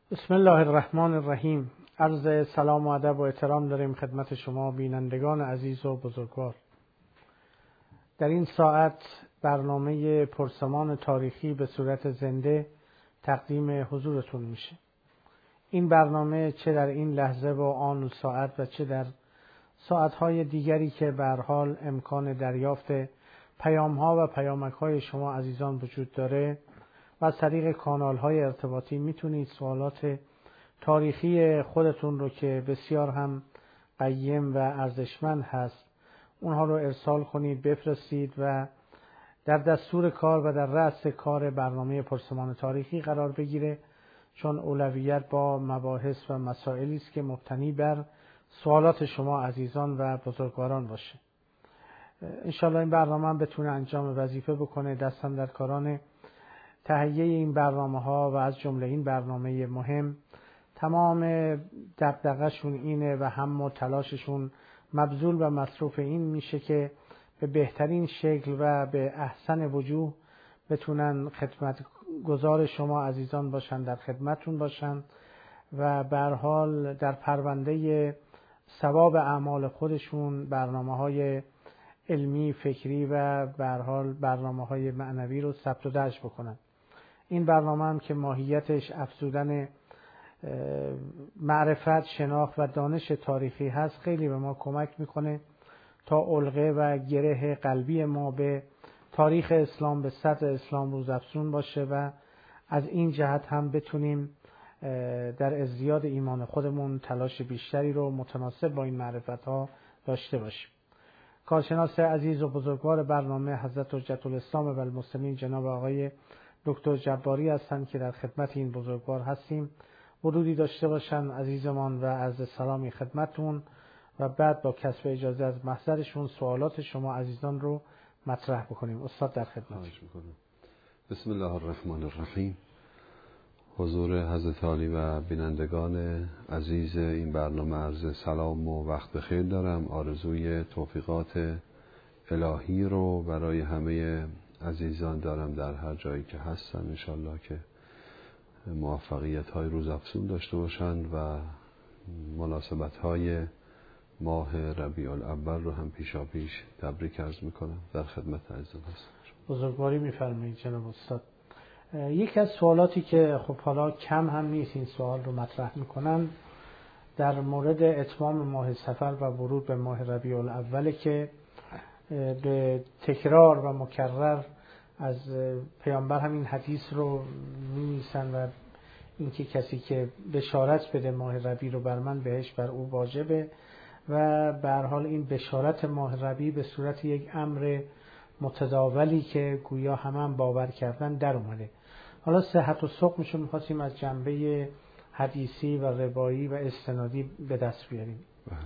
بسم الله الرحمن الرحیم. عرض سلام و ادب و احترام داریم خدمت شما بینندگان عزیز و بزرگوار. در این ساعت برنامه پرسمان تاریخی به صورت زنده تقدیم حضورتون میشه. این برنامه چه در این لحظه و آن و ساعت و چه در ساعتهای دیگری که به هر حال امکان دریافت پیام‌ها و پیامک‌های شما عزیزان وجود داره و از طریق کانال‌های ارتباطی میتونید سوالات تاریخی خودتون رو که بسیار هم قیم و ارزشمند هست اونها رو ارسال کنید، بفرستید و در دستور کار و در رأس کار برنامه پرسمان تاریخی قرار بگیره، چون اولویت با مباحث و مسائلی است که مبتنی بر سوالات شما عزیزان و بزرگواران باشه. انشالله این برنامه هم بتونه انجام وظیفه بکنه. دستم در کاران تهیه این برنامه ها و از جمله این برنامه مهم تمام دغدغه‌شون اینه و هم و تلاششون مبذول و مصروف این میشه که به بهترین شکل و به احسن وجوه بتونن خدمت گزار شما عزیزان باشن، در خدمتون باشن و به هر حال در پرونده ثواب اعمال خودشون برنامه‌های علمی، فکری و به هر حال برنامه‌های معنوی رو ثبت و درج بکنن. این برنامه هم که ماهیتش افزودن معرفت، شناخت و دانش تاریخی هست، خیلی به ما کمک میکنه تا علقه و گره قلبی ما به تاریخ اسلام، به سطح اسلام روزافزون باشه و از این جهت هم بتونیم در ازدیاد ایمان خودمون تلاش بیشتری رو متناسب با این معرفت ها داشته باشیم. کارشناس عزیز و بزرگوار برنامه حضرت حجت الاسلام و المسلمین جناب آقای دکتر جباری هستند که در خدمت این بزرگوار هستیم. ورودی داشته باشن عزیزمان و عرض سلامی خدمتون و بعد با کسب اجازه از محضرشون سوالات شما عزیزان رو مطرح بکنیم. استاد در خدمت. بسم الله الرحمن الرحیم. حضور حضرت عالی و بینندگان عزیز این برنامه عرض سلام و وقت بخیر دارم. آرزوی توفیقات الهی رو برای همه عزیزان دارم در هر جایی که هستن، انشالله که موفقیت های روزافزون داشته باشند و مناسبت های ماه ربیع الاول رو هم پیشا پیش تبریک عرض میکنم. در خدمت عزیزان هستم. بزرگواری میفرمایید جناب استاد. یکی از سوالاتی که خب حالا کم هم نیست این سوال رو مطرح میکنن در مورد اتمام ماه صفر و ورود به ماه ربیع الاول که به تکرار و مکرر از پیامبر همین حدیث رو می‌نویسن و اینکه کسی که بشارت بده ماه ربیع رو بر من بهش بر او واجبه و به هر حال این بشارت ماه ربیع به صورت یک امر متداولی که گویا هم باور کردن در اومده. حالا صحت و سقمش رو می‌خواستیم از جنبه حدیثی و روایی و استنادی به دست بیاریم.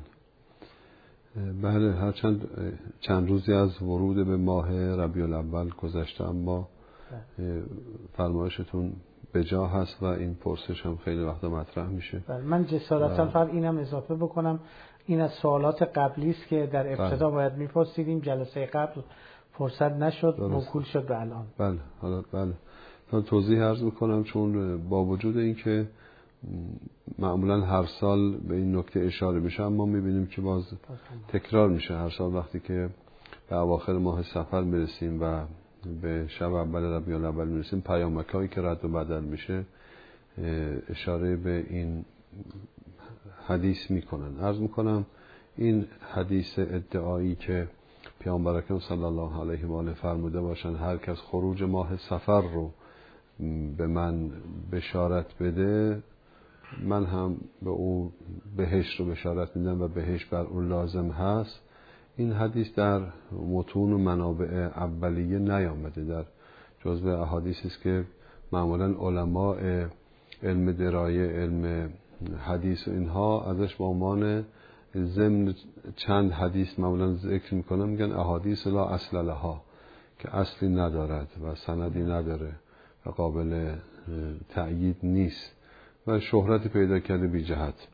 بله، هرچند چند روزی از ورود به ماه ربیع الاول گذشته، اما فرمایشتون به جا هست و این پرسش هم خیلی وقتا مطرح میشه. من جسارتا فقط اینم اضافه بکنم، این از سوالات قبلی است که در ابتدا باید میپرسیدیم، جلسه قبل فرصت نشد، موکول شد به الان. بله توضیح عرض میکنم، چون با وجود اینکه معمولا هر سال به این نکته اشاره میشه اما میبینیم که باز تکرار میشه. هر سال وقتی که به اواخر ماه صفر میرسیم و به شب اول ربیع الاول میرسیم، پیامک‌هایی که رد و بدل میشه اشاره به این حدیث میکنن. عرض میکنم این حدیث ادعایی که پیامبر اکرم صلی الله علیه و آله فرموده باشن هر کس خروج ماه صفر رو به من بشارت بده، من هم به او بهشت رو بشارت میدم و بهشت بر اون لازم هست، این حدیث در متون و منابع اولیه نیامده. در جزو احادیثی است که معمولا علماء علم درایه، علم حدیث و اینها ازش به عنوان ضمن چند حدیث معمولا ذکر میکنن، میگن احادیث لا اصل لها، که اصلی ندارد و سندی نداره و قابل تأیید نیست و شهرت پیدا کرده بی جهت.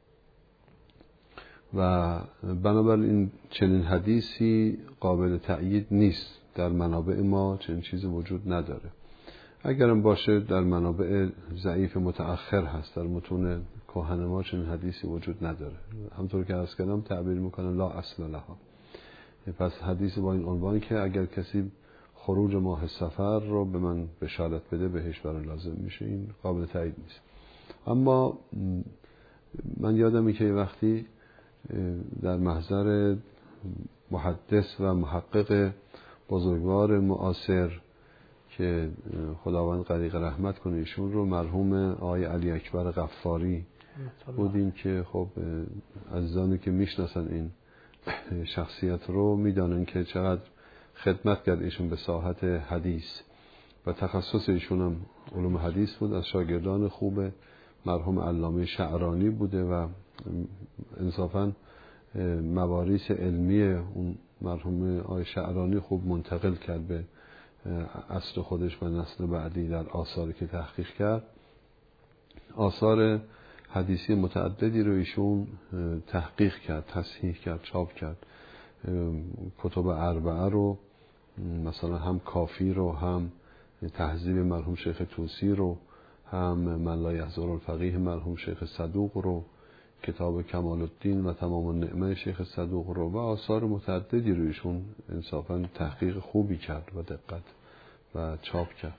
و بنابراین چنین حدیثی قابل تأیید نیست، در منابع ما چنین چیزی وجود نداره. اگرم باشه در منابع ضعیف متأخر هست، در متون کهن ما چنین حدیثی وجود نداره. همطور که عرض کردم تعبیر میکنن لا اصل لها. پس حدیث با این عنوان که اگر کسی خروج ماه صفر رو به من بشارت بده بهش برای لازم میشه، این قابل تایید نیست. اما من یادمه که وقتی در محضر محدث و محقق بزرگوار معاصر که خداوند غریق رحمت کنه ایشون رو، مرحوم آقای علی اکبر غفاری بودیم که خب عزیزانی که میشناسن این شخصیت رو میدانن که چقدر خدمت کرد ایشون به ساحت حدیث و تخصص ایشون هم علوم حدیث بود. از شاگردان خوب مرحوم علامه شعرانی بوده و انصافاً مواریث علمی اون مرحوم آقای شعرانی خوب منتقل کرد به اصل خودش و نسل بعدی در آثاری که تحقیق کرد. آثار حدیثی متعددی رو ایشون تحقیق کرد، تصحیح کرد، چاپ کرد. کتب اربعه رو مثلا هم کافی رو، هم تهذیب مرحوم شیخ طوسی رو، هم من لا یحضر الفقیه مرحوم شیخ صدوق رو، کتاب کمال الدین و تمام النعمه شیخ صدوق رو و آثار متعددی رو ایشون انصافا تحقیق خوبی کرد و دقت و چاپ کرد.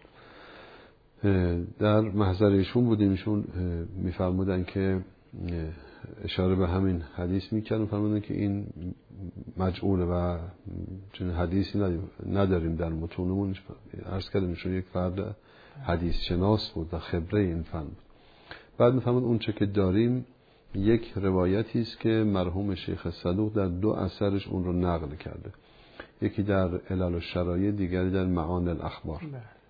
در محضر ایشون بودیم، ایشون میفرمودن که اشاره به همین حدیث میکردن، فرمودن که این مجعوله و چون حدیثی نداریم در متونمون. عرض کردم ایشون یک فرد حدیث شناس بود و خبره این فن بود. بعد میفرمود اون چه که داریم یک روایتی است که مرحوم شیخ صدوق در 2 اثرش اون رو نقل کرده، یکی در علل الشرایع، دیگری در معانی الاخبار.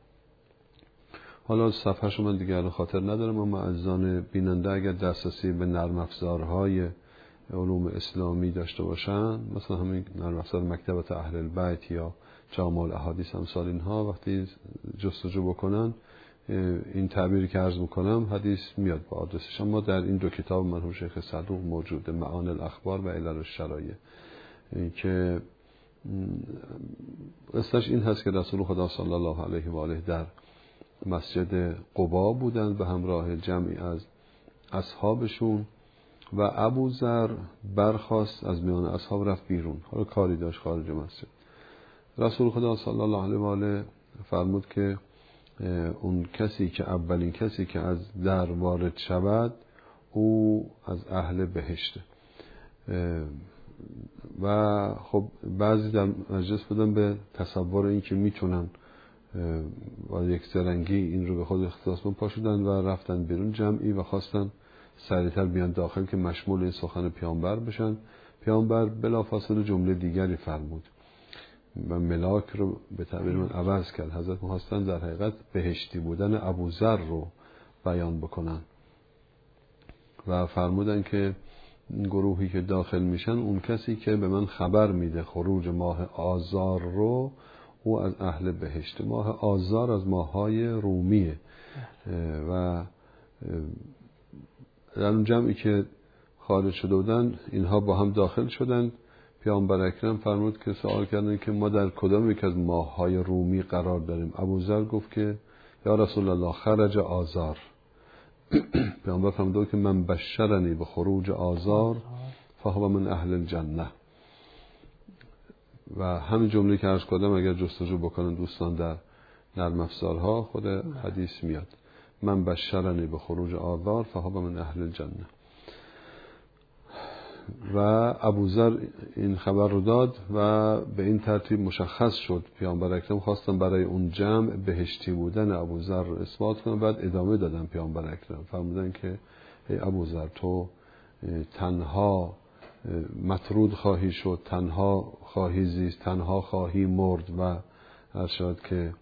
حالا صفحه‌ش من دیگه خاطر ندارم، اما عزیزان بیننده اگر دسترسی به نرم افزارهای علوم اسلامی داشته باشن، مثلا همین نرم افزار مکتبه اهل البیت یا جامع الاحادیث امثال اینها، وقتی جستجو بکنن این تعبیری که عرض میکنم حدیث میاد با آدرسش. اما در این 2 کتاب مرحوم شیخ صدوق موجوده، معانی الاخبار و علل الشرایع، که قصهش این هست که رسول خدا صلی الله علیه و آله در مسجد قبا بودند به همراه جمعی از اصحابشون و ابوذر برخاست از میان اصحاب رفت بیرون، حالا کاری داشت خارج مسجد. رسول خدا صلی الله علیه و آله فرمود که اون کسی که اولین کسی که از در وارد شود او از اهل بهشته. و خب بعضی در مجلس بودن به تصور این که میتونن با یک زرنگی این رو به خود اختصاص پاشدن و رفتن بیرون جمعی و خواستن سریعتر بیان داخل که مشمول این سخن پیامبر بشن. پیامبر بلافاصله جمله دیگری فرمود و ملاک رو به تعبیر من عوض کرد. حضرت خواستن در حقیقت بهشتی بودن ابوذر رو بیان بکنن و فرمودن که گروهی که داخل میشن اون کسی که به من خبر میده خروج ماه آذار رو او از اهل بهشت. ماه آذار از ماه‌های رومیه و در اون جمعی که خارج شده بودن اینها با هم داخل شدند. پیامبر اکرم فرمود که سوال کردن که ما در کدام یک از ماه‌های رومی قرار داریم؟ ابوذر گفت که یا رسول الله خرج آذار. پیامبر فرمود که من بشرنی به خروج آذار فهو من اهل الجنه. و همین جمله که عرض کردم اگر جستجو بکنن دوستان در نرم افزارها خود حدیث میاد، من بشرنی به خروج آذار فهو من اهل الجنه. و ابوذر این خبر رو داد و به این ترتیب مشخص شد. پیامبر اکرم خواستن برای اون جمع بهشتی بودن ابوذر رو اثبات کنن. بعد ادامه دادن پیامبر اکرم فرمودن که ای ابوذر تو تنها مطرود خواهی شد، تنها خواهی زیست، تنها خواهی مرد و هر شاید که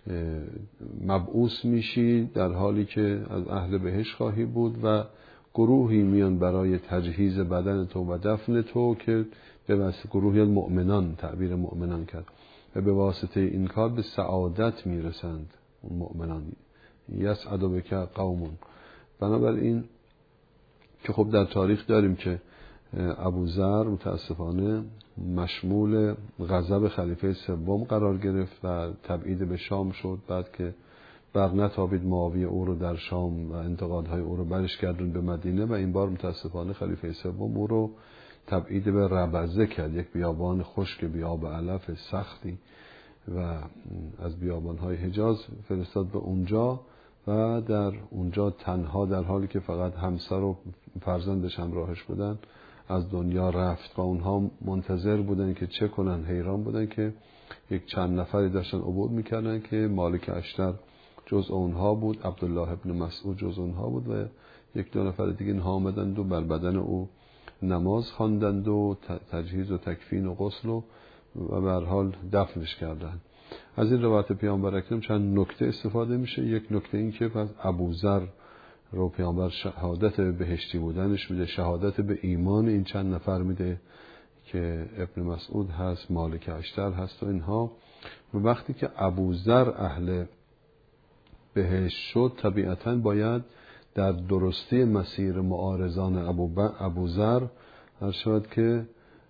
مبعوث میشی در حالی که از اهل بهشت خواهی بود و گروهی میان برای تجهیز بدن تو و دفن تو که به واسطه گروهی مؤمنان، تعبیر مؤمنان کرد، و به واسطه این کار به سعادت میرسند اون مؤمنان. یسعد بک قوم. بنابراین که خب در تاریخ داریم که ابوذر متاسفانه مشمول غضب خلیفه سوم قرار گرفت و تبعید به شام شد. بعد که بر نتابید معاویه او رو در شام و انتقادهای او رو برش گردون به مدینه و این بار متاسفانه خلیفه سوم او رو تبعید به ربزه کرد، یک بیابان خشک بیاب علف سختی و از بیابانهای حجاز فرستاد به اونجا و در اونجا تنها در حالی که فقط همسر و فرزندش همراهش بودن از دنیا رفت و اونها منتظر بودن که چه کنن. حیران بودن که یک چند نفری داشتن عبور میکردن که مالک اشتر جز اونها بود، عبدالله ابن مسعود جز اونها بود و یک دو نفر دیگه اینها آمدند و بر بدن او نماز خواندند و تجهیز و تکفین و غسل و به هر حال دفنش کردند. از این روایت پیامبر اکرم چند نکته استفاده میشه. یک نکته این که پس ابوذر رو پیامبر شهادت بهشتی بودنش میده، شهادت به ایمان این چند نفر میده که ابن مسعود هست، مالک اشتر هست و اینها. و وقتی که ابوذر اهل بهشت شد طبیعتاً باید در درستی مسیر معارضان ابوذر هر شود که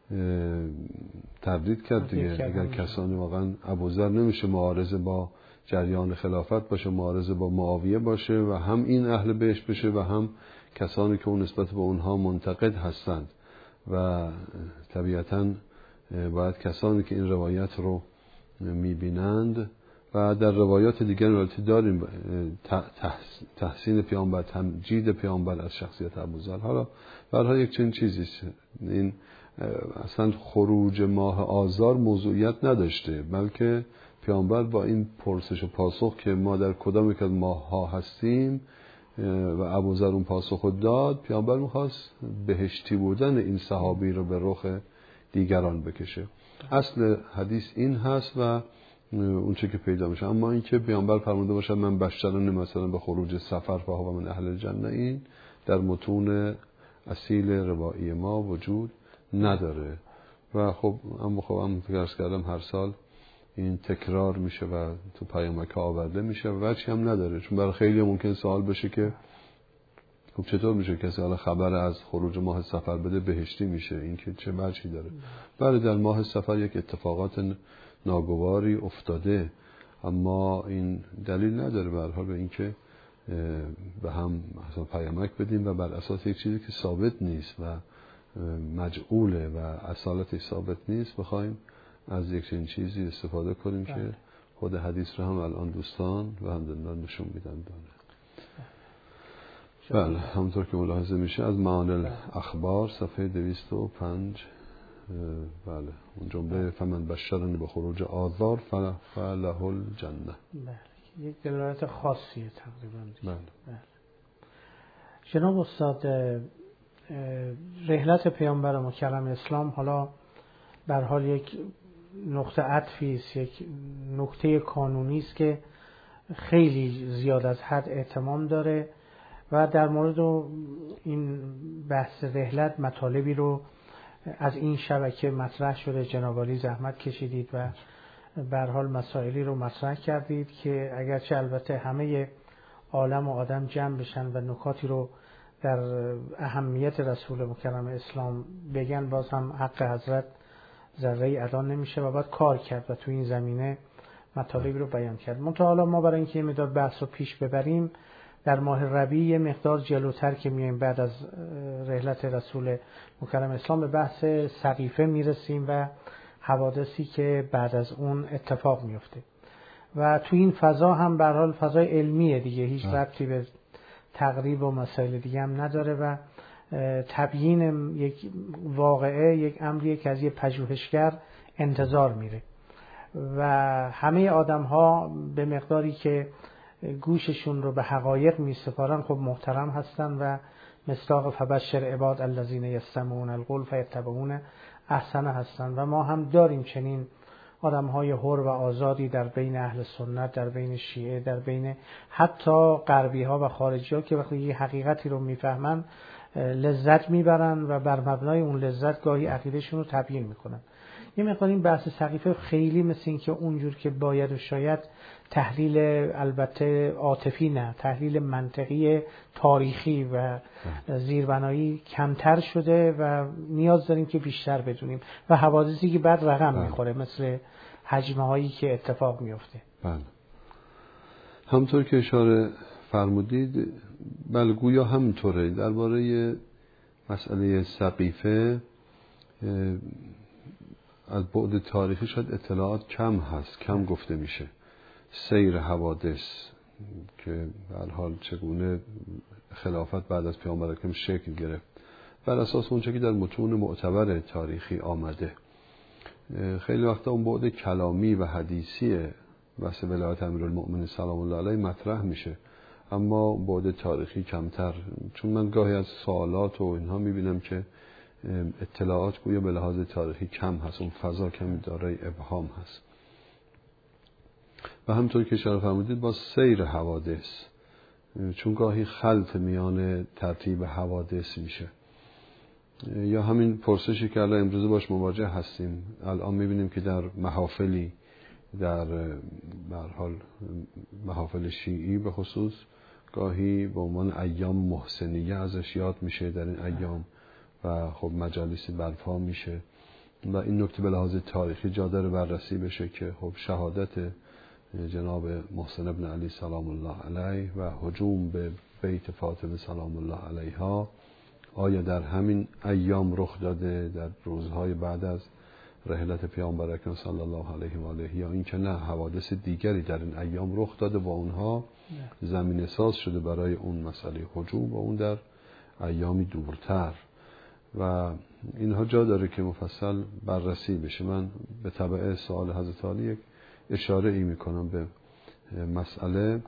تردید کرد دیگه. اگر کسانی واقعا ابوذر نمیشه معارضه با جریان خلافت باشه، معارضه با معاویه باشه و هم این اهل بهشت بشه و هم کسانی که اون نسبت به اونها منتقد هستند و طبیعتاً باید کسانی که این روایت رو میبینند و در روایات دیگر البته داریم تحسین پیامبر، تمجید پیامبر از شخصیت ابوذر. حالا برای یک چنین چیزی این اصلا خروج ماه آذار موضوعیت نداشته، بلکه پیامبر با این پرسش و پاسخ که ما در کدام یک از ماه ها هستیم و ابوذر اون پاسخ داد، پیامبر میخواست بهشتی بودن این صحابی رو به رخ دیگران بکشه. اصل حدیث این هست و اون چه که پیدا میشه. اما این که پیامبر فرموده باشه من بشرن مثلا به خروج سفر فهو من اهل الجنه، این در متون اصیل روایی ما وجود نداره و خب هم فکر کردم هر سال این تکرار میشه و تو پیامک آورده میشه و وجهی هم نداره، چون برای خیلی ممکن سوال بشه که خب چطور میشه کسی حالا خبر از خروج ماه سفر بده بهشتی میشه، این که چه وجهی داره؟ بله در ماه سفر یک اتفاقات ناگواری افتاده، اما این دلیل نداره به هر حال به اینکه به هم مثلا پیامک بدیم و بر اساس یک چیزی که ثابت نیست و مجعوله و اصالتش ثابت نیست بخوایم از یک چنین چیزی استفاده کنیم که خود حدیث رو هم الان دوستان و همدندان نشون میدن. بله همونطور که ملاحظه میشه از معانی الاخبار صفحه 205 بله اون جمله فمن بشرنی به خروج آذار فله الجنه. بله یک دلالت خاصیه تقریبا. بله. جناب استاد رحلت پیامبر مکرم اسلام حالا به هر حال یک نقطه عطفی است، یک نکته کانونی است که خیلی زیاد از حد اهتمام داره و در مورد این بحث رحلت مطالبی رو از این شبکه مطرح شده. جناب عالی زحمت کشیدید و به هر حال مسائلی رو مطرح کردید که اگرچه البته همه عالم و آدم جمع بشن و نکاتی رو در اهمیت رسول مکرم اسلام بگن باز هم حق حضرت ذره ادا نمیشه و باید کار کرد و تو این زمینه مطالبی رو بیان کرد. منتها حالا ما برای اینکه مقدار بحث رو پیش ببریم در ماه ربیع یه مقدار جلوتر که میایم بعد از رحلت رسول مکرم اسلام به بحث سقیفه میرسیم و حوادثی که بعد از اون اتفاق میفته و تو این فضا هم به هر حال فضای علمیه دیگه، هیچ ربطی به تقریب و مسائل دیگه هم نداره و تبیین یک واقعه یک امریه که از یه پژوهشگر انتظار میره و همه آدم ها به مقداری که گوششون رو به حقایق میسپارن خب محترم هستن و مصداق فبشر عباد الذین یستمعون القول فیتبعون احسنه هستن و ما هم داریم چنین آدم‌های حر و آزادی در بین اهل سنت، در بین شیعه، در بین حتی غربی‌ها و خارجی‌ها که وقتی یه حقیقتی رو میفهمن لذت میبرن و بر مبنای اون لذت گاهی عقیدهشون رو تبیین میکنن. یه مقدار این بحث سقیفه خیلی مثل این که اونجور که باید و شاید تحلیل البته عاطفی نه، تحلیل منطقی تاریخی و زیربنایی کمتر شده و نیاز داریم که بیشتر بدونیم و حوادثی که بعد رقم میخوره مثل حجمه هایی که اتفاق میفته. بله. همطور که اشاره فرمودید بله گویا همینطوره. درباره مسئله سقیفه از بعد تاریخی شاید اطلاعات کم هست، کم گفته میشه. سیر حوادث که به هر حال چگونه خلافت بعد از پیامبر اکرم شکل گرفت بر اساس اونچه که در متون معتبر تاریخی آمده. خیلی وقتا اون بعد کلامی و حدیثی واسه ولایت امیرالمؤمنین سلام الله علیه مطرح میشه، اما بعد تاریخی کمتر، چون من گاهی از سوالات و اینها میبینم که اطلاعات گویا به لحاظ تاریخی کم هست، اون فضا کمی دارای ابهام هست. و همطور که اشاره فرمودید با سیر حوادث، چون گاهی خلط میان ترتیب حوادث میشه. یا همین پرسشی که الان امروز باش مواجه هستیم، الان میبینیم که در محافلی، در حال محافل شیعی به خصوص گاهی به عنوان ایام محسنیه ازش یاد میشه در این ایام و خب مجالسی برپا میشه و این نکته به لحاظ تاریخی جا داره بررسی بشه که خب شهادت جناب محسن ابن علی سلام الله علیه و هجوم به بیت فاطمه سلام الله علیها آیا در همین ایام رخ داده، در روزهای بعد از رحلت پیامبر اکرم صلی الله علیه و آله، یا این که نه حوادث دیگری در این ایام رخ داده با اونها زمینه ساز شده برای اون مسئله هجوم و اون در ایامی دورتر و اینها جا داره که مفصل بررسی بشه. من به تبع سوال حضرت علی یک اشاره ای میکنم به مسئله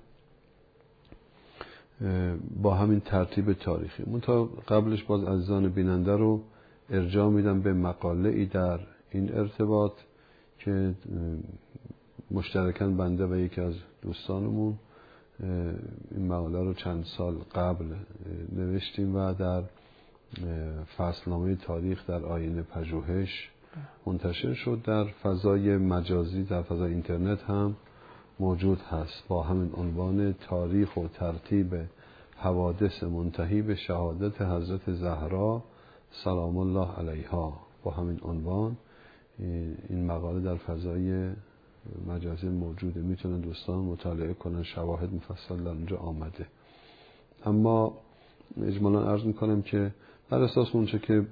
با همین ترتیب تاریخی. منتها قبلش باز عزیزان بیننده رو ارجاع میدم به مقاله ای در این ارتباط که مشترکاً بنده و یکی از دوستانمون این مقاله رو چند سال قبل نوشتیم و در فصلنامه تاریخ در آینه پژوهش منتشر شد. در فضای مجازی، در فضای اینترنت هم موجود هست با همین عنوان تاریخ و ترتیب حوادث منتهی به شهادت حضرت زهرا سلام الله علیها. با همین عنوان این مقاله در فضای مجازی موجوده، میتونن دوستان مطالعه کنن، شواهد مفصل در اونجا آمده. اما اجمالا عرض میکنم که بر اساس اونچه که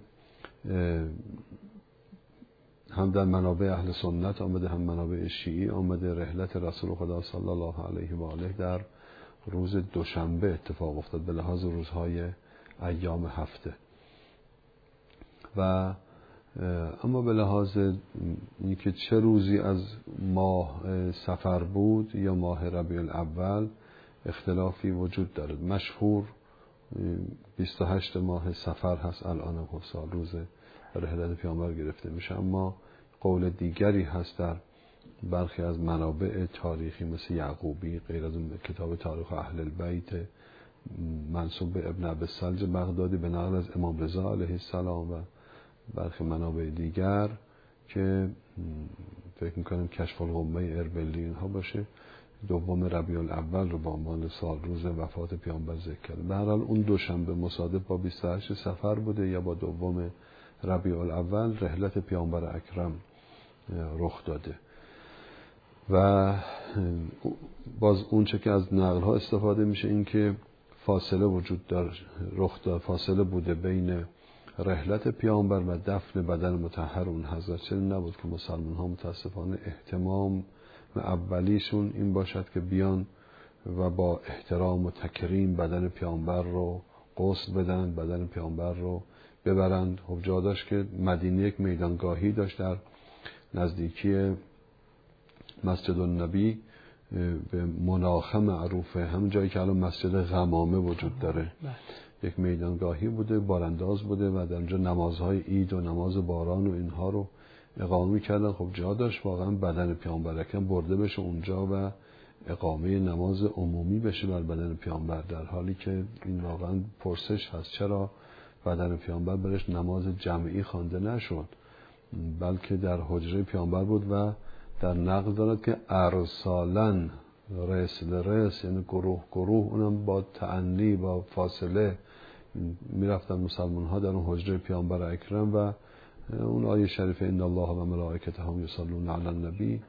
هم در منابع اهل سنت آمده هم منابع شیعی آمده، رحلت رسول خدا صلی الله علیه و آله در روز دوشنبه اتفاق افتاد به لحاظ روزهای ایام هفته و اما به لحاظ اینکه چه روزی از ماه صفر بود یا ماه ربیع الاول اختلافی وجود دارد. مشهور 28 ماه صفر هست الان سال روز رحلت پیامبر گرفته میشه، اما قول دیگری هست در برخی از منابع تاریخی مثل یعقوبی، غیر از اون کتاب تاریخ اهل البیت منسوب به ابن ابی السلج بغدادی به نقل از امام رضا علیه السلام و برخی منابع دیگر که فکر میکنم کشف الغمه اربیلی اینها باشه، دوم ربیع الاول رو با عنوان سال روز وفات پیامبر ذکر کرده. به هر حال اون دوشنبه مصادف با 28 صفر بوده یا با دوم ربیع الاول رحلت پیامبر اکرم رخ داده و باز اون چه که از نقل ها استفاده میشه این که فاصله وجود داره، رخ داد فاصله بوده بین رحلت پیامبر و دفن بدن مطهر اون حضرت. چنین نبود که مسلمان ها متاسفانه اهتمام اولیشون این باشد که بیان و با احترام و تکریم بدن پیامبر رو غسل بدن، بدن پیامبر رو ببرند. خب جا داشت که مدینه یک میدانگاهی داشت در نزدیکی مسجد النبی به مناخه معروفه، همون جایی که الان مسجد غمامه وجود داره، یک میدانگاهی بوده، بارانداز بوده و در اونجا نمازهای عید و نماز باران و اینها رو اقامه کردن. خب جا داشت واقعا بدن پیامبر اکرم برده بشه اونجا و اقامه نماز عمومی بشه بر بدن پیامبر، در حالی که این واقعا پرسش هست چرا بدن پیامبر برش نماز جمعی خوانده نشد، بلکه در حجره پیامبر بود و در نقل دارد که ارسالن رس لرس، یعنی گروه گروه، اونم با تعنی با فاصله میرفتن مسلمان ها در اون حجره پیامبر اکرم و اون آیه شریف ان الله و ملائکته هم یصلون علی النبی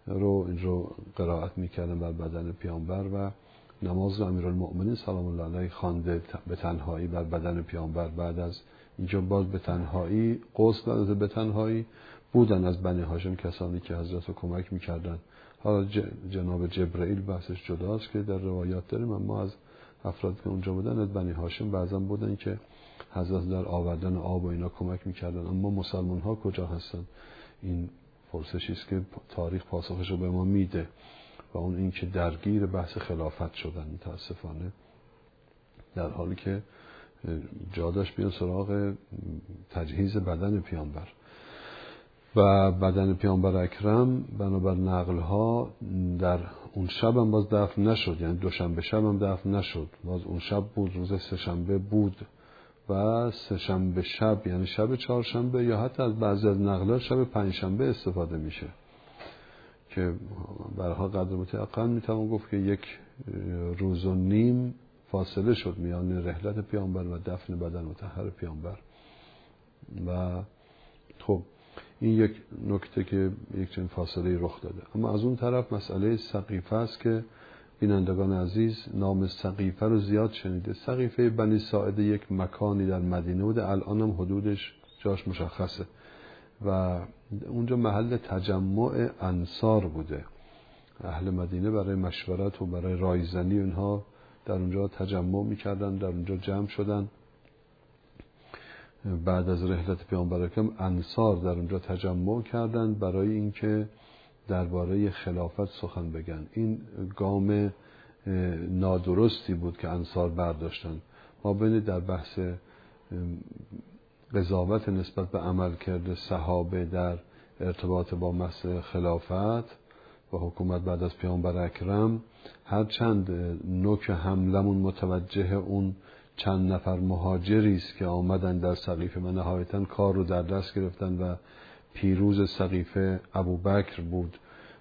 رو این رو قرائت میکردن بر بدن پیامبر و نماز رو امیرالمؤمنین سلام الله علیه خوانده به تنهایی بر بدن پیامبر. بعد از اینجا باز به تنهایی غسل داده، به تنهایی بودن از بنی هاشم کسانی که حضرت رو کمک میکردن. حالا جناب جبرئیل بحثش جداست که در روایات داریم، اما از افراد که اونجا بودن از بنی هاشم بعضا بودن که حضرت در آوردن آب و اینا کمک میکردن. اما مسلمان ها کجا هستن؟ این پرسشی است که تاریخ پاسخش رو به ما میده و اون این که درگیر بحث خلافت شدن متاسفانه، در حالی که جا داشت بیان سراغ تجهیز بدن پیامبر. و بدن پیامبر اکرم بنابر نقل‌ها در اون شب هم باز دفن نشد، یعنی دوشنبه شب هم دفن نشد، باز اون شب بود، روز سه‌شنبه بود و سه‌شنبه شب یعنی شب چهارشنبه یا حتی از بعضی از نقل‌ها شب پنجشنبه استفاده میشه که برها قدر متأقل میتوان گفت که 1 روز و نیم فاصله شد میان رحلت پیامبر و دفن بدن مطهر پیامبر. و خب این یک نکته که یک چنین فاصله رخ داده. اما از اون طرف مسئله سقیفه است که بینندگان عزیز نام سقیفه رو زیاد شنیده. سقیفه بنی ساعده یک مکانی در مدینه بوده، الان هم حدودش جاش مشخصه و اونجا محل تجمع انصار بوده. اهل مدینه برای مشورت و برای رایزنی اونها در اونجا تجمع میکردن، در اونجا جمع شدن. بعد از رحلت پیامبر اکرم انصار در اونجا تجمع کردند برای اینکه درباره خلافت سخن بگن. این گام نادرستی بود که انصار برداشتن. ما ببینید در بحث قضاوت نسبت به عمل کرده صحابه در ارتباط با مسئله خلافت و حکومت بعد از پیامبر اکرم، هرچند نوک حملمون متوجه اون چند نفر مهاجری است که آمدن در سقیفه و نهایتاً کار رو در دست گرفتن و پیروز سقیفه ابوبکر بود.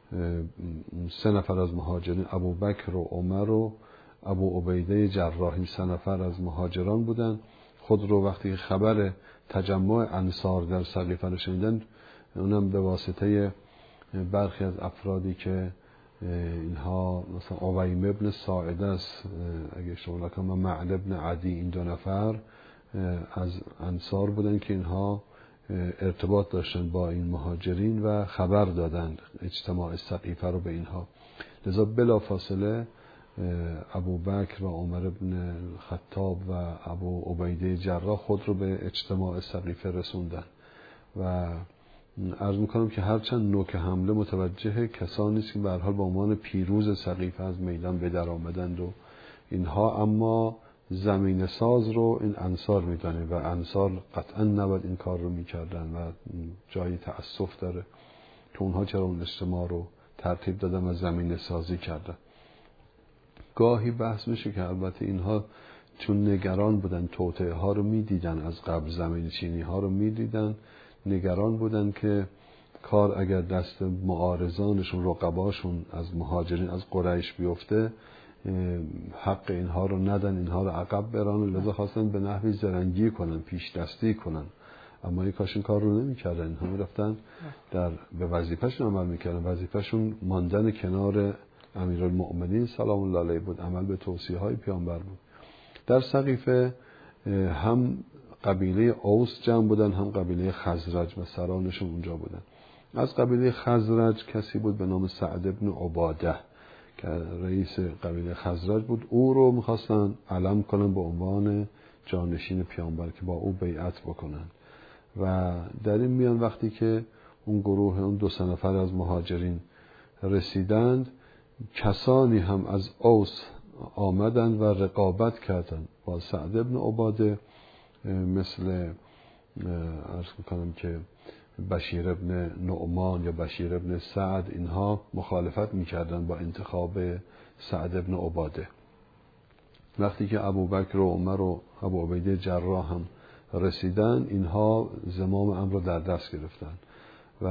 3 نفر از مهاجرین، ابوبکر و عمر و ابو عبیده جراح، این 3 نفر از مهاجران بودن. خود رو وقتی خبر تجمع انصار در سقیفه رو شنیدن، اونم به واسطه برخی از افرادی که اینها مثلا عویم ابن ساعده است، اگه اشتباه نکنم، و معل ابن عدی، این 2 نفر از انصار بودن که اینها ارتباط داشتن با این مهاجرین و خبر دادن اجتماع سقیفه رو به اینها. لذا بلافاصله ابوبکر و عمر ابن خطاب و ابو عبیده جراح خود رو به اجتماع سقیفه رسوندن و عرض میکنم که هرچند نوک حمله متوجه کسانی است که به هر حال با عنوان پیروز سقیفه از میدان به در آمدند و اینها، اما زمین ساز رو این انصار میدانه و انصار قطعا نباید این کار رو میکردن و جای تأسف داره که اونها چرا اون اجتماع رو ترتیب دادن و زمین سازی کردن. گاهی بحث میشه که البته اینها چون نگران بودن، توطئه ها رو میدیدن، از قبل زمین چینی ها رو میدیدن، نگران بودن که کار اگر دست معارضانشون، رقباشون از مهاجرین از قریش بیفته، حق اینها رو ندن، اینها رو عقب برانن. لذا خواستن به نحوی زرنگی کنن، پیش دستی کنن، اما یک کاش این کار رو نمی کردن. اینها می رفتن به وظیفهشون عمل می کردن. وظیفهشون ماندن کنار امیرالمؤمنین سلام الله علیه بود، عمل به توصیه های پیامبر بود. در سقیفه هم قبیله اوس جمع بودن، هم قبیله خزرج و سرانشون اونجا بودن. از قبیله خزرج کسی بود به نام سعد ابن عباده که رئیس قبیله خزرج بود. او رو میخواستن علم کنن به عنوان جانشین پیامبر که با او بیعت بکنن. و در این میان وقتی که اون گروه، اون 2 نفر از مهاجرین رسیدند، کسانی هم از اوس آمدند و رقابت کردند با سعد ابن عباده، مثل عرض میکنم که بشیر ابن نعمان یا بشیر ابن سعد، اینها مخالفت میکردن با انتخاب سعد ابن عباده. وقتی که ابوبکر و عمر و ابو عبیده جراح هم رسیدن، اینها زمام امر رو در دست گرفتن و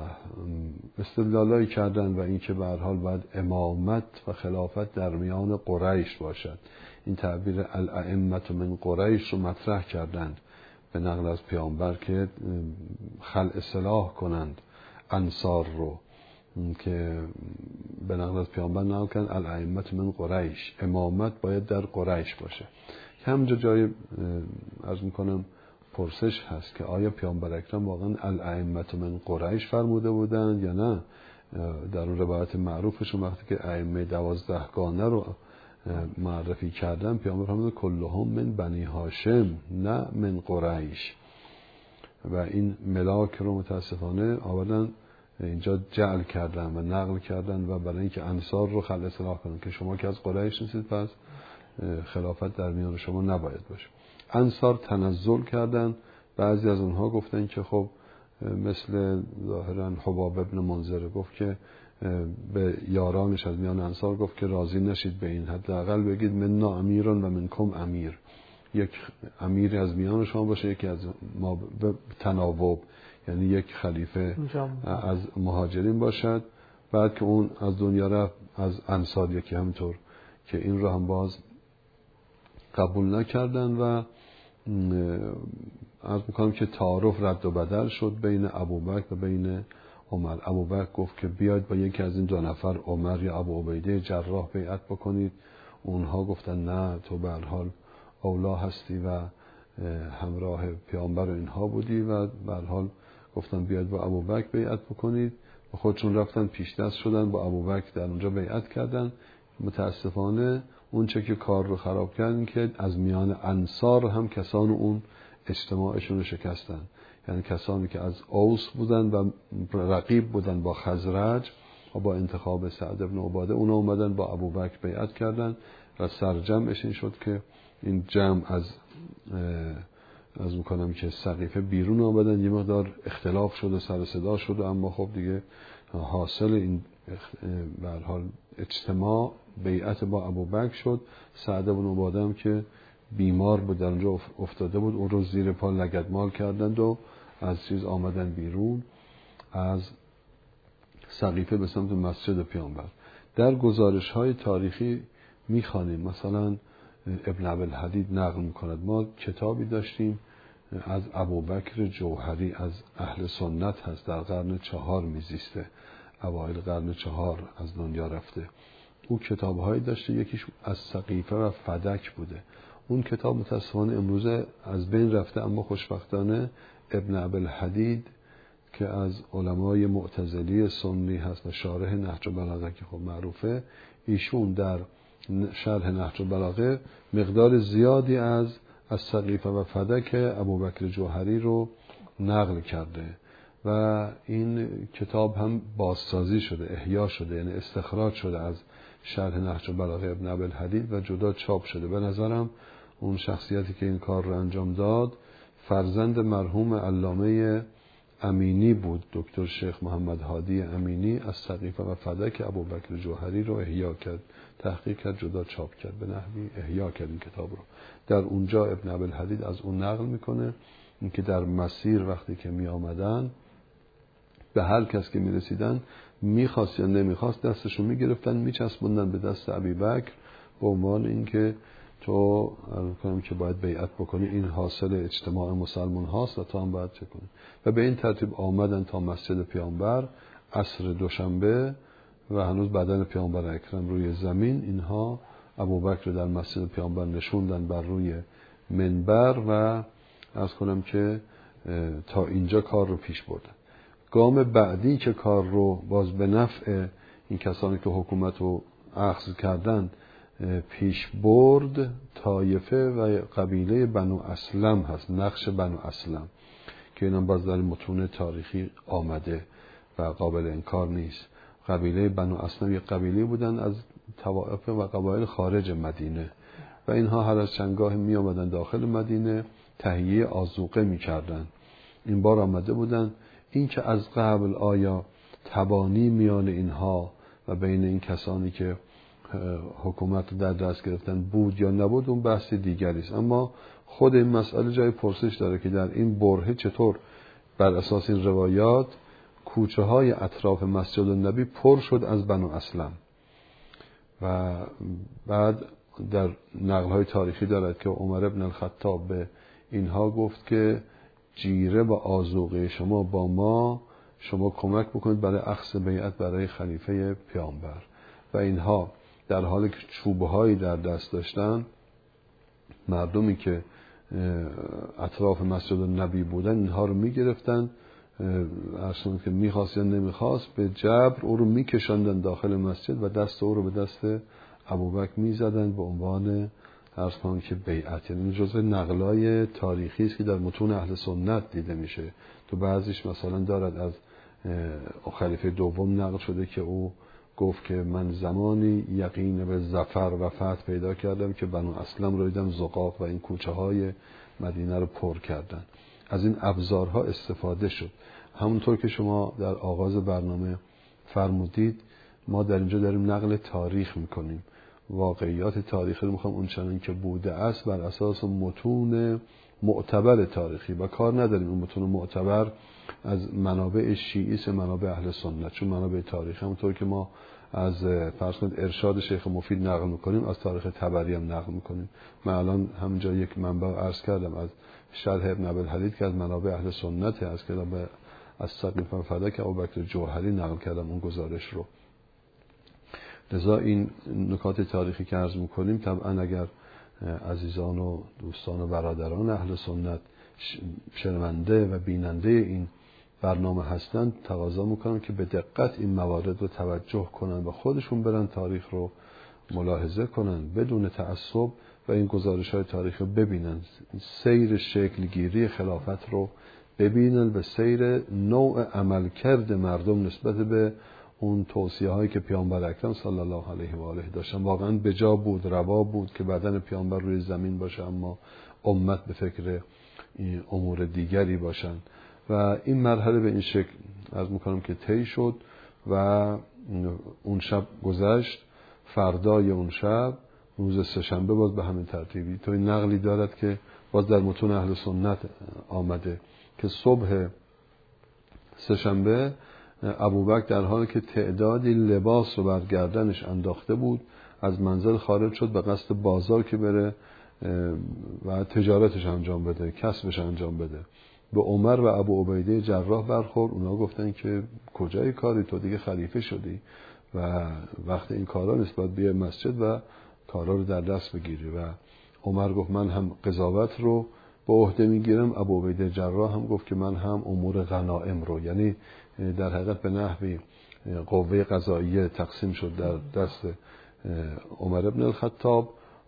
استدلالایی کردن و اینکه به هر حال باید امامت و خلافت در میان قریش باشد. این تعبیر الائمه من قریش رو مطرح کردند به نقل از پیامبر که خلع سلاح کنند انصار رو که به نقل از پیامبر نقل کردن الائمة من قریش، امامت باید در قریش باشه. که همینجا جای عرض میکنم پرسش هست که آیا پیامبر اکرم واقعا الائمة من قریش فرموده بودند یا نه؟ در اون روایت معروفشون وقتی که ائمه 12 گانه رو معرفی کردن، پیامبر فرمود کلهم من بنی هاشم نه من قریش. و این ملاک رو متاسفانه آوردن اینجا جعل کردن و نقل کردن و برای اینکه انصار رو خل اصلاح کنن که شما که از قریش نیستید پس خلافت در میان شما نباید باشه. انصار تنزل کردن، بعضی از اونها گفتن که خب مثل ظاهرا حباب ابن منذر گفت که به یارانش از میان انصار گفت که راضی نشید به این، حداقل بگید مننا امیرون و منکم امیر، یک امیر از میان شما باشه، یکی از ما تناوب، یعنی یک خلیفه از مهاجرین باشد. بعد که اون از دنیا رفت از انصار یکی همطور که این رو هم باز قبول نکردن و عرض میکنم که تعارف رد و بدل شد بین ابوبکر و بین عمر. ابوبکر گفت که بیاید با یکی از این دو نفر عمر یا ابو عبیده جراح بیعت بکنید. اونها گفتن نه تو به هر حال اولا هستی و همراه پیامبر اینها بودی و به هر حال گفتن بیاید با ابوبکر بیعت بکنید و خودشون رفتن پیش دست شدن با ابوبکر در اونجا بیعت کردن. متاسفانه اون چه که کار رو خراب کردن که از میان انصار هم کسان اون اجتماعشون رو شکستن، یعنی کسانی که از اوس بودن و رقیب بودن با خزرج و با انتخاب سعد بن عباده اونا اومدن با ابوبکر بیعت کردن و سرجمعش این شد که این جمع از میکنم که سقیفه بیرون آمدن، یه مقدار اختلاف شد و سر صدا شد، اما خب دیگه حاصل این به هر حال اجتماع بیعت با ابوبکر شد. سعد بن عباده هم که بیمار بود در اونجا افتاده بود، اون رو زیر پا لگدمال کردند و از چیز آمدن بیرون از سقیفه به سمت مسجد پیامبر. در گزارش های تاریخی میخوانیم، مثلا ابن عبدالحدید نقل میکند ما کتابی داشتیم از ابوبکر جوهری از اهل سنت هست، در قرن 4 میزیسته، اوایل قرن 4 از دنیا رفته. او کتابهایی داشته، یکیش از سقیفه و فدک بوده. اون کتاب متاسفانه امروزه از بین رفته، اما خوشبختانه ابن عبدالحدید که از علمای معتزلی سنی هست و شارح نهج البلاغه که خب معروفه، ایشون در شرح نهج البلاغه مقدار زیادی از سقیفه و فدک ابوبکر جوهری رو نقل کرده و این کتاب هم بازسازی شده، احیا شده، یعنی استخراج شده از شرح نهج البلاغه ابن عبدالحدید و جدا چاپ شده. به نظرم اون شخصیتی که این کار رو انجام داد فرزند مرحوم علامه امینی بود، دکتر شیخ محمد هادی امینی، از سقیفه و فدک ابوبکر جوهری رو احیا کرد، تحقیق کرد، جدا چاپ کرد، به نحوی احیا کرد این کتاب رو. در اونجا ابن عبدالحدید از اون نقل میکنه اینکه در مسیر وقتی که می آمدن به هر کس که می رسیدن میخواست یا نمیخواست دستشون میگرفتن میچسبوندن به دست ابوبکر به عنوان اینکه تو کنم که باید بیعت بکنی، این حاصل اجتماع مسلمان هاست و تو هم باید چه کنی. و به این ترتیب آمدن تا مسجد پیامبر عصر دوشنبه و هنوز بدن پیامبر اکرم روی زمین، اینها ابوبکر در مسجد پیامبر نشوندن بر روی منبر و عرض کنم که تا اینجا کار رو پیش بردن. گام بعدی که کار رو باز به نفع این کسانی که حکومت رو اخذ کردن پیش برد، طایفه و قبیله بنو اسلم هست، نقش بنو اسلم که اینم باز در متون تاریخی آمده و قابل انکار نیست. قبیله بنو اسلم یک قبیله بودن از طوائف و قبایل خارج مدینه و اینها هر از چندگاه می آمدن داخل مدینه تهیه آذوقه می کردن. این بار آمده بودن. این که از قبل آیا تبانی میان اینها و بین این کسانی که حکومت در دست گرفتن بود یا نبود اون بحث دیگری است، اما خود این مسئله جای پرسش داره که در این برهه چطور بر اساس این روایات کوچه های اطراف مسجد النبی پر شد از بنو اسلم. و بعد در نقل های تاریخی دارد که عمر ابن الخطاب به اینها گفت که جیره و آذوقه شما با ما شما کمک بکنید برای اخذ بیعت برای خلیفه پیامبر. و اینها در حالی که چوبهایی در دست داشتن، مردمی که اطراف مسجد نبی بودن اینها رو میگرفتن، اصلا که میخواست یا نمیخواست به جبر او رو میکشاندن داخل مسجد و دست او رو به دست ابوبکر میزدن به عنوان عرض کنم که بیعت. یعنی جزء نقلای تاریخی است که در متون اهل سنت دیده میشه. تو بعضیش مثلا دارد از خلیفه دوم نقل شده که او گفت که من زمانی یقین به ظفر و فتح پیدا کردم که بنو اسلم رو دیدم زقاق و این کوچه های مدینه رو پر کردن. از این ابزارها استفاده شد. همونطور که شما در آغاز برنامه فرمودید، ما در اینجا داریم نقل تاریخ میکنیم، واقعیات تاریخی رو میخوام اونچنان که بوده است بر اساس متون معتبر تاریخی، و کار نداریم اون متون معتبر از منابع شیعی است منابع اهل سنت، چون منابع تاریخی همونطور که ما از فرض کنید ارشاد شیخ مفید نقل میکنیم از تاریخ طبری هم نقل میکنیم. من الان همینجا یک منبع عرض کردم از شرح ابن ابوالحدید که از منابع اهل سنت از کتاب از سقیف فدک ابوبکر جوهری نقل کردم اون گزارش رو. لذا این نکات تاریخی که عرض میکنیم طبعا اگر عزیزان و دوستان و برادران اهل سنت شنونده و بیننده این برنامه هستند، تقاضا میکنم که به دقت این موارد رو توجه کنن و خودشون برن تاریخ رو ملاحظه کنن بدون تعصب و این گزارش های تاریخ رو ببینن، سیر شکلگیری خلافت رو ببینن و سیر نوع عملکرد مردم نسبت به اون توصیه هایی که پیامبر اکرم صلی الله علیه و آله داشتن. واقعا بجا بود، روا بود که بدن پیامبر روی زمین باشه اما امت به فکر امور دیگری باشن. و این مرحله به این شکل عرض میکنم که طی شد و اون شب گذشت. فردای اون شب روز سه‌شنبه باز به همین ترتیبی. تو این نقلی دارد که باز در متون اهل سنت آمده که صبح سه‌شنبه ابوبکر در حالی که تعدادی لباس رو بر گردنش انداخته بود از منزل خارج شد به قصد بازار که بره و تجارتش انجام بده، کسبش انجام بده. به عمر و ابو عبیده جراح برخورد. اونا گفتن که کجای کاری، تو دیگه خلیفه شدی و وقت این کارا نیست، باید بیای مسجد و کارا رو در دست بگیری. و عمر گفت من هم قضاوت رو به عهده میگیرم. ابو عبیده جراح هم گفت که من هم امور غنایم رو، یعنی در حقیقت به نحوی قوه قضاییه تقسیم شد در دست عمر ابن الخطاب،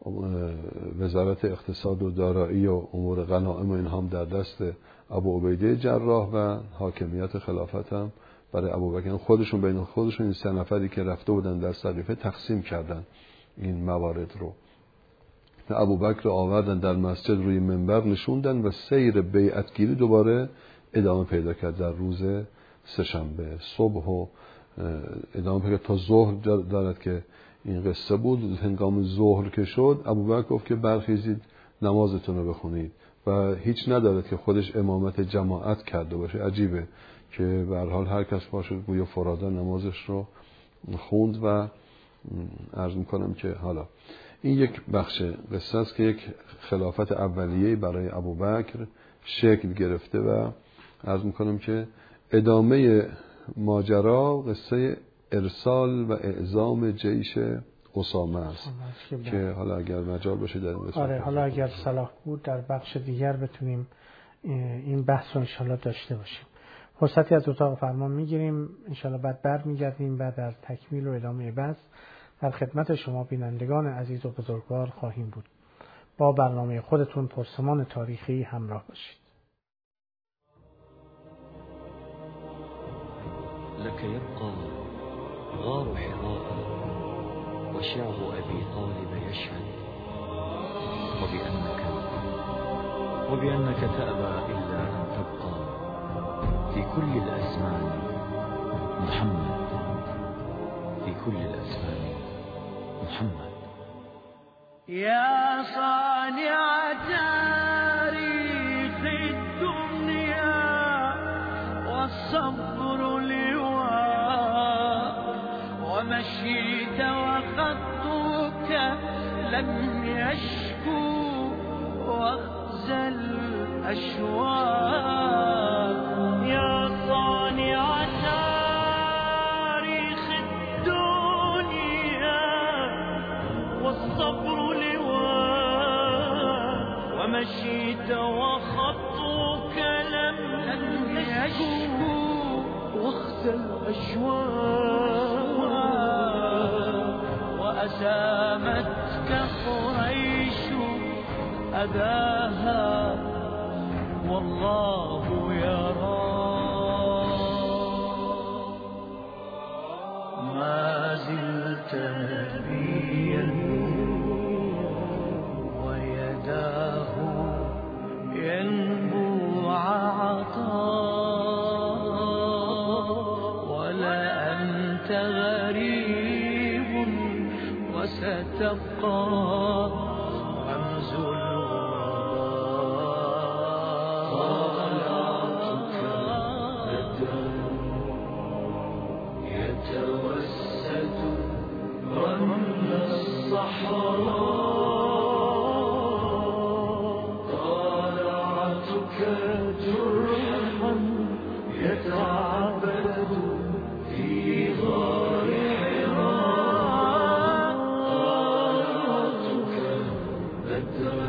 وزارت اقتصاد و دارایی و امور غنایم و اینها هم در دست ابو عبیده جراح و حاکمیت خلافت هم برای ابوبکر. خودشون بین خودشون این 3 نفری که رفته بودن در سقیفه تقسیم کردن این موارد رو. ابوبکر رو آوردن در مسجد روی منبر نشوندن و سیر بیعتگیری دوباره ادامه پیدا کرد در روز سه‌شنبه صبح و ادامه پیدا تا ظهر دارد که این قصه بود. هنگام ظهر که شد ابوبکر گفت که برخیزید نمازتون رو بخونید و هیچ ندارد که خودش امامت جماعت کرده باشه. عجیبه که به هر حال هر کس باشه گویا فرادا نمازش رو خوند. و عرض میکنم که حالا این یک بخش قصه است که یک خلافت اولیه‌ای برای ابوبکر شکل گرفته و عرض میکنم که ادامه ماجرا قصه ارسال و اعزام جیش اسامه است که حالا اگر مجال باشه در این آره حالا اگر صلاح بود در بخش دیگر بتونیم این بحث رو انشالله داشته باشیم. فرصتی از اتاق فرمان میگیریم انشالله، بعد برمیگردیم و در تکمیل و ادامه بحث در خدمت شما بینندگان عزیز و بزرگوار خواهیم بود. با برنامه خودتون پرسمان تاریخی همراه باشید. لك يبقى غار حراء وشعب أبي طالب يشهد وبأنك تأبى إلا أن تبقى في كل الأزمان محمد، في كل الأزمان محمد. يا صانع تاريخ الدنيا والصبر لواء ومشيت وخطك لم يشكو واخزى الأشواق. يا صانع والصبر لواء ومشيت وخطوك لم يشكو واخزى الأشواق وأسامتك قريش أذاها والله يرى ما زلت نبيا ويداه ينبوع عطاء ولا أنت غريب وستبقى رمز طالعتك بدر يتوسد رمل الصحراء طالعتك جرحا يتعبد في غار حراء طالعتك بدرا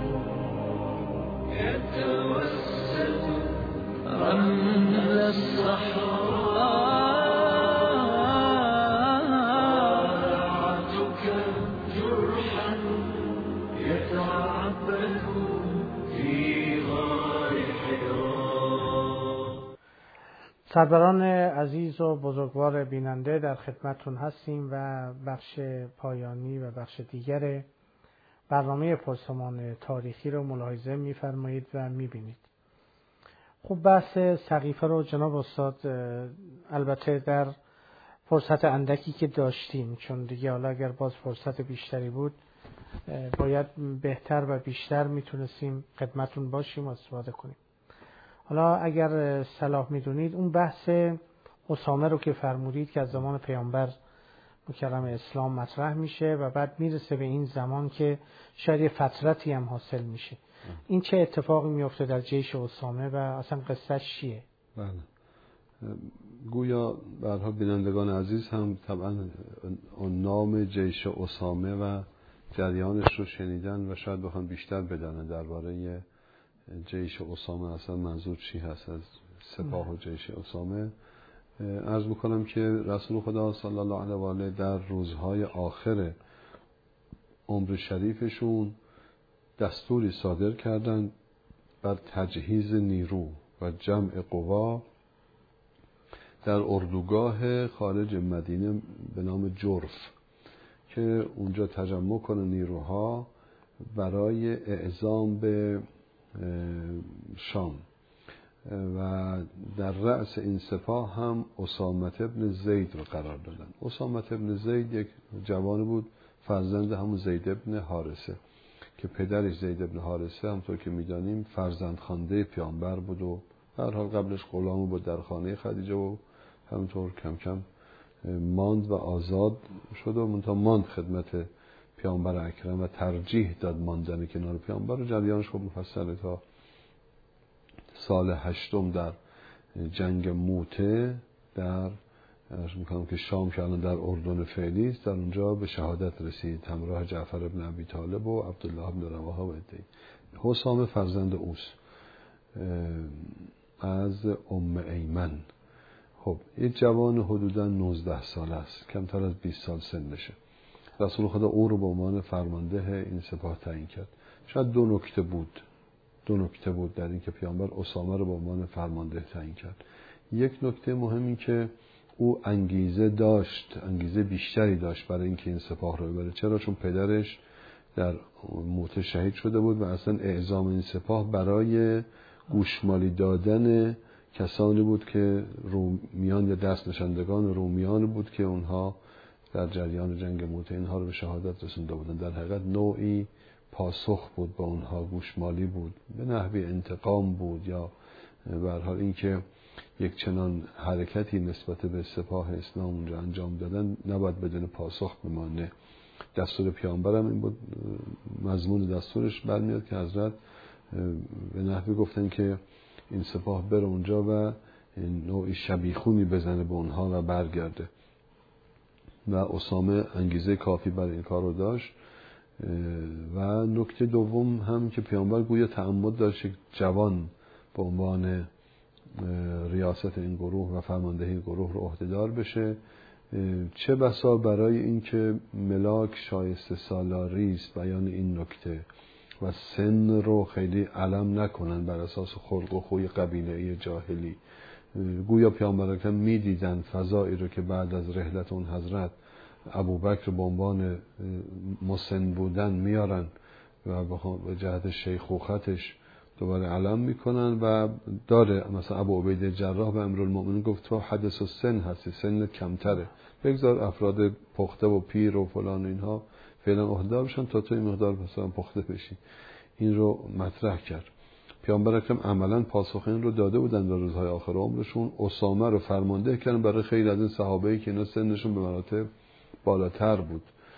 يتوسد رمل الصحراء طالعتك جرحا يتعبد في غار حراء. سروران عزیز و بزرگوار بیننده، در خدمتتون هستیم و بخش پایانی و بخش دیگر برنامه پرسمان تاریخی رو ملاحظه می‌فرمایید و می‌بینید. خب بحث سقیفه رو جناب استاد البته در فرصت اندکی که داشتیم، چون دیگه حالا اگر باز فرصت بیشتری بود باید بهتر و بیشتر میتونستیم خدمتون باشیم و استفاده کنیم. حالا اگر صلاح میدونید اون بحث اسامه رو که فرمودید که از زمان پیامبر مکرم اسلام مطرح میشه و بعد میرسه به این زمان که شاید یه فترتی هم حاصل میشه، این چه اتفاقی میفته در جیش اسامه و اصلا قصهش چیه؟ بله، گویا برها بینندگان عزیز هم طبعا نام جیش اسامه و جریانش رو شنیدن و شاید بخوان بیشتر بدانن درباره جیش اسامه اصلا منظور چی هست از سپاه و جیش اسامه. عرض میکنم که رسول خدا صلی الله علیه و آله در روزهای آخر عمر شریفشون دستوری صادر کردند بر تجهیز نیرو و جمع قوا در اردوگاه خارج مدینه به نام جرف که اونجا تجمع کنه نیروها برای اعزام به شام و در رأس این سپاه هم اسامه ابن زید رو قرار دادن. اسامه ابن زید یک جوان بود فرزند همون زید ابن حارثه که پدرش زید ابن حارثه همطور که میدانیم فرزند خوانده پیامبر بود و هر حال قبلش غلام بود در خانه خدیجه و همونطور کم کم ماند و آزاد شد و منتها ماند خدمت پیامبر اکرم و ترجیح داد ماندن کنار پیامبر و جریانش خب مفصله تا سال 8 در جنگ موته در میکنم که شام که الان در اردن فعلی است، در اونجا به شهادت رسید همراه جعفر ابن ابی طالب و عبدالله ابن رواحه و عده‌ای. حسام فرزند اوست از ام ایمن. خب این جوان حدوداً 19 ساله است، کمتر از 20 سال سنشه. رسول خدا او رو به عنوان فرمانده این سپاه تعیین کرد. شاید دو نکته بود در این که پیامبر اسامه رو به عنوان فرمانده تعیین کرد. یک نکته مهمی که او انگیزه بیشتری داشت برای اینکه این سپاه رو ببره. چرا؟ چون پدرش در موته شهید شده بود و اصلا اعزام این سپاه برای گوشمالی دادن کسانی بود که رومیان یا دست نشاندگان رومیان بود که اونها در جریان جنگ موته اینها رو به شهادت رسونده بودن. در حقیقت نوعی پاسخ بود با اونها، گوشمالی بود، به نحوی انتقام بود یا به هر حال اینکه یک چنان حرکتی نسبت به سپاه اسلام اونجا انجام دادن نباید بدون پاسخ بمانه. دستور پیامبر هم این بود، مضمون دستورش برمیاد که حضرت به نحوی گفتن که این سپاه بره اونجا و نوعی شبیخونی بزنه به اونها و برگرده و اسامه انگیزه کافی برای این کار رو داشت و نکته دوم هم که پیامبر گویا تعمد داشت جوان به عنوان ریاست این گروه و فرماندهی این گروه رو عهدهدار بشه، چه بسا برای اینکه ملاک شایسته سالاری است بیان این نکته و سن رو خیلی علم نکنن بر اساس خلق و خوی قبیله‌ای جاهلی. گویا پیامبر اکرم میدیدن فضایی رو که بعد از رحلت اون حضرت ابوبکر به عنوان مسن بودن میارن و به جهت شیخوختش دوباره علم میکنن و داره. مثلا ابو عبیده جراح به امیرالمومنین گفت تو حدث و سن هستی، سنت کمتره، بگذار افراد پخته و پیر و فلان اینها فعلا عهده‌دار بشن تا تو این مقدار مثلا پخته بشی. این رو مطرح کرد. پیامبر اکرم عملا پاسخ این رو داده بودن در روزهای آخر عمرشون. اسامه رو فرمانده کردن برای خیلی از این صحابه‌ای که اینا سنشون به مراتب بالاتر بود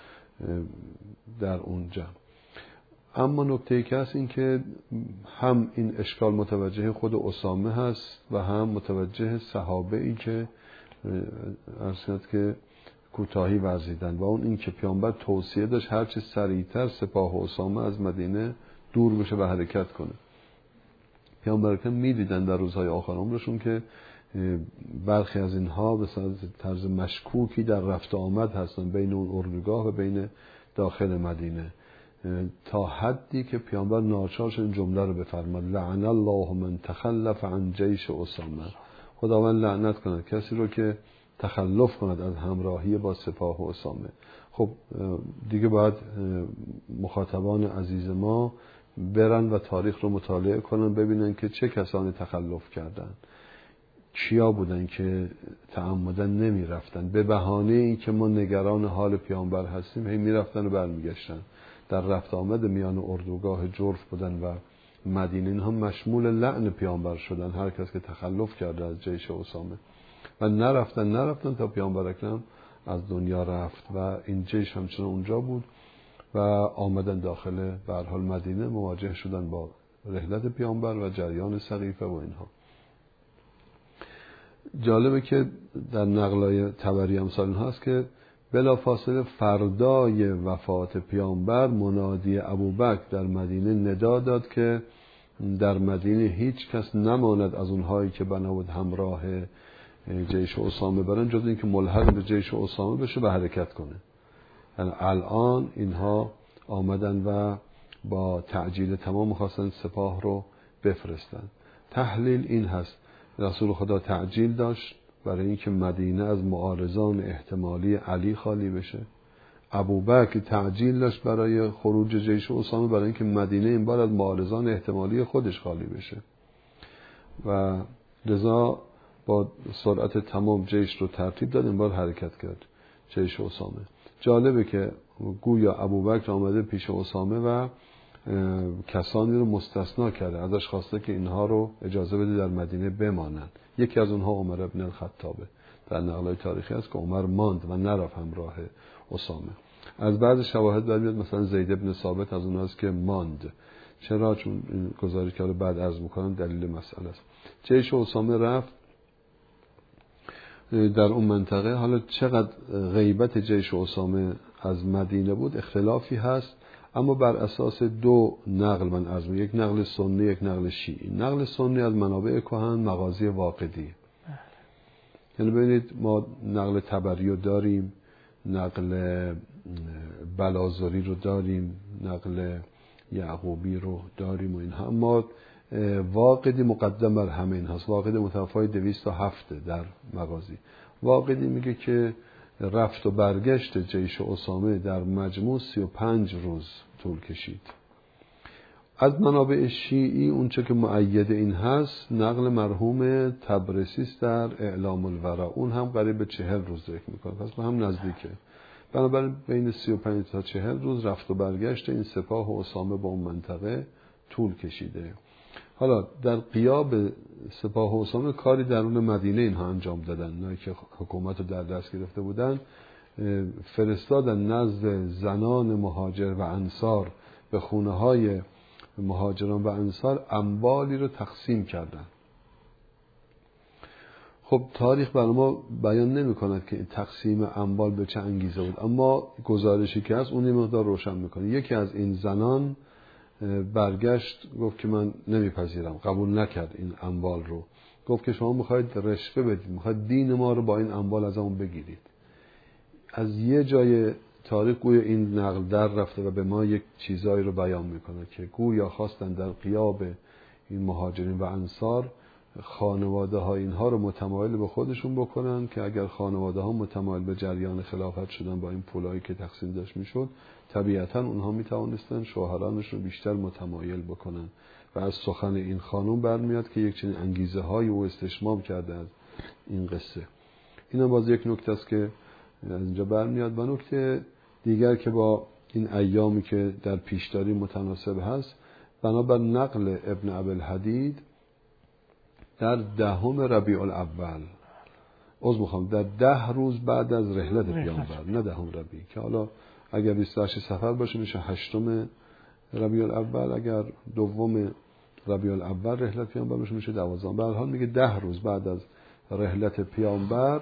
در اون جمع. اما نکته ای که هست این که هم این اشکال متوجه خود اسامه هست و هم متوجه صحابه‌ای که عرض کرد که کوتاهی ورزیدن و اون این که پیامبر توصیه داشت هرچی سریعتر سپاه اسامه از مدینه دور بشه و حرکت کنه. پیامبر که می‌دیدن در روزهای آخر عمرشون که برخی از اینها به طرز مشکوکی در رفت و آمد هستن بین اون اردوگاه و بین داخل مدینه، تا حدی که پیامبر ناچار شد این جمله رو بفرماد: لعن الله من تخلف عن جیش اسامه. خداوند لعنت کند کسی رو که تخلف کند از همراهی با سپاه اسامه. خب دیگه باید مخاطبان عزیز ما برن و تاریخ رو مطالعه کنن ببینن که چه کسانی تخلف کردن، کیا بودن که تعمدن نمی رفتن به بهانه این که ما نگران حال پیامبر هستیم هی می رفتن و برمیگشتن. در رفت آمد میان اردوگاه جرف بودن و مدینه، اینها مشمول لعن پیامبر شدن، هر کس که تخلف کرده از جیش اسامه و نرفتن تا پیامبر اکرم از دنیا رفت و این جیش همچنان اونجا بود و آمدن داخل به هر حال مدینه، مواجه شدن با رحلت پیامبر و جریان سقیفه و اینها. جالبه که در نقلای طبری امثال هست که بلافاصله فردای وفات پیامبر منادی ابوبکر در مدینه ندا داد که در مدینه هیچ کس نماند از اونهایی که بنا بود همراه جیش اسامه برن جز این که ملحق به جیش اسامه بشه و حرکت کنه. یعنی الان اینها آمدن و با تعجیل تمام خواستن سپاه رو بفرستن. تحلیل این هست: رسول خدا تعجیل داشت برای اینکه مدینه از معارضان احتمالی علی خالی بشه. ابوبکر تعجیل داشت برای خروج جیش اسامه برای اینکه مدینه این بار از معارضان احتمالی خودش خالی بشه و لذا با سرعت تمام جیش رو ترتیب داد، این بار حرکت کرد جیش اسامه. جالبه که گویا ابوبکر آمده پیش اسامه و کسانی رو مستثنا کرده، ازش خواسته که اینها رو اجازه بده در مدینه بمانند. یکی از اونها عمر ابن الخطابه. در نقلای تاریخی است که عمر ماند و نرفت همراه اسامه. از بعض شواهد برمیاد مثلا زید ابن ثابت از اونهاست که ماند. چرا؟ چون گزارش که بعد عرض میکنم دلیل مسئله است. جیش اسامه رفت در اون منطقه. حالا چقدر غیبت جیش اسامه از مدینه بود اختلافی هست، اما بر اساس دو نقل من عرض می‌کنم، یک نقل سنی یک نقل شیعی. نقل سنی از منابع کهن مغازی واقدی، یعنی ببینید ما نقل طبری رو داریم، نقل بلازری رو داریم، نقل یعقوبی رو داریم و اینها، اما واقدی مقدم بر همه این هست. واقدی متوفای 207 در مغازی. واقدی میگه که رفت و برگشت جیش اسامه در مجموع 35 روز طول کشید. از منابع شیعی اونچه که مؤید این هست نقل مرحوم طبرسی است در اعلام الورع، اون هم قریب به 40 روز ذکر میکنه، پس به هم نزدیکه. بنابراین بین 35 تا 40 روز رفت و برگشت این سپاه و اسامه با اون منطقه طول کشیده. حالا در غیاب سپاه و اسامه کاری درون مدینه اینها انجام دادن، نه که حکومت رو در دست گرفته بودن، فرستادن نزد زنان مهاجر و انصار به خونه های مهاجران و انصار اموالی رو تقسیم کردن. خب تاریخ برای ما بیان نمی کند که تقسیم اموال به چه انگیزه بود، اما گزارشی که هست اون مقدار روشن میکنه. یکی از این زنان برگشت گفت که من نمیپذیرم، قبول نکرد این اموال رو، گفت که شما میخواید رشوه بدید، میخواید دین ما رو با این اموال از اون بگیرید. از یه جای تاریخ گویا این نقل در رفته و به ما یک چیزایی رو بیان میکنه که گویا خواستن در غیاب این مهاجرین و انصار خانواده ها اینها رو متمایل به خودشون بکنن که اگر خانواده ها متمایل به جریان خلافت شدن با این پولایی که تقسیم داشت میشد، طبیعتا اونها میتوانستن شوهرانش رو بیشتر متمایل بکنن و از سخن این خانم برمیاد که یک چنین انگیزه های او استشمام کرده از این قصه. این باز یک نکته است که از اینجا برمیاد. و نکته دیگر که با این ایامی که در پیشداری متناسب هست، بنابر نقل ابن ابوالحدید در 10 ربیع الاول، در 10 روز بعد از رحلت پیامبر، نه 10 ربیع، که حالا اگر 28 صفر باشه میشه 8 ربیع الاول، اگر 2 ربیع الاول رحلت پیامبر باشه میشه 12. به هر حال میگه 10 روز بعد از رحلت پیامبر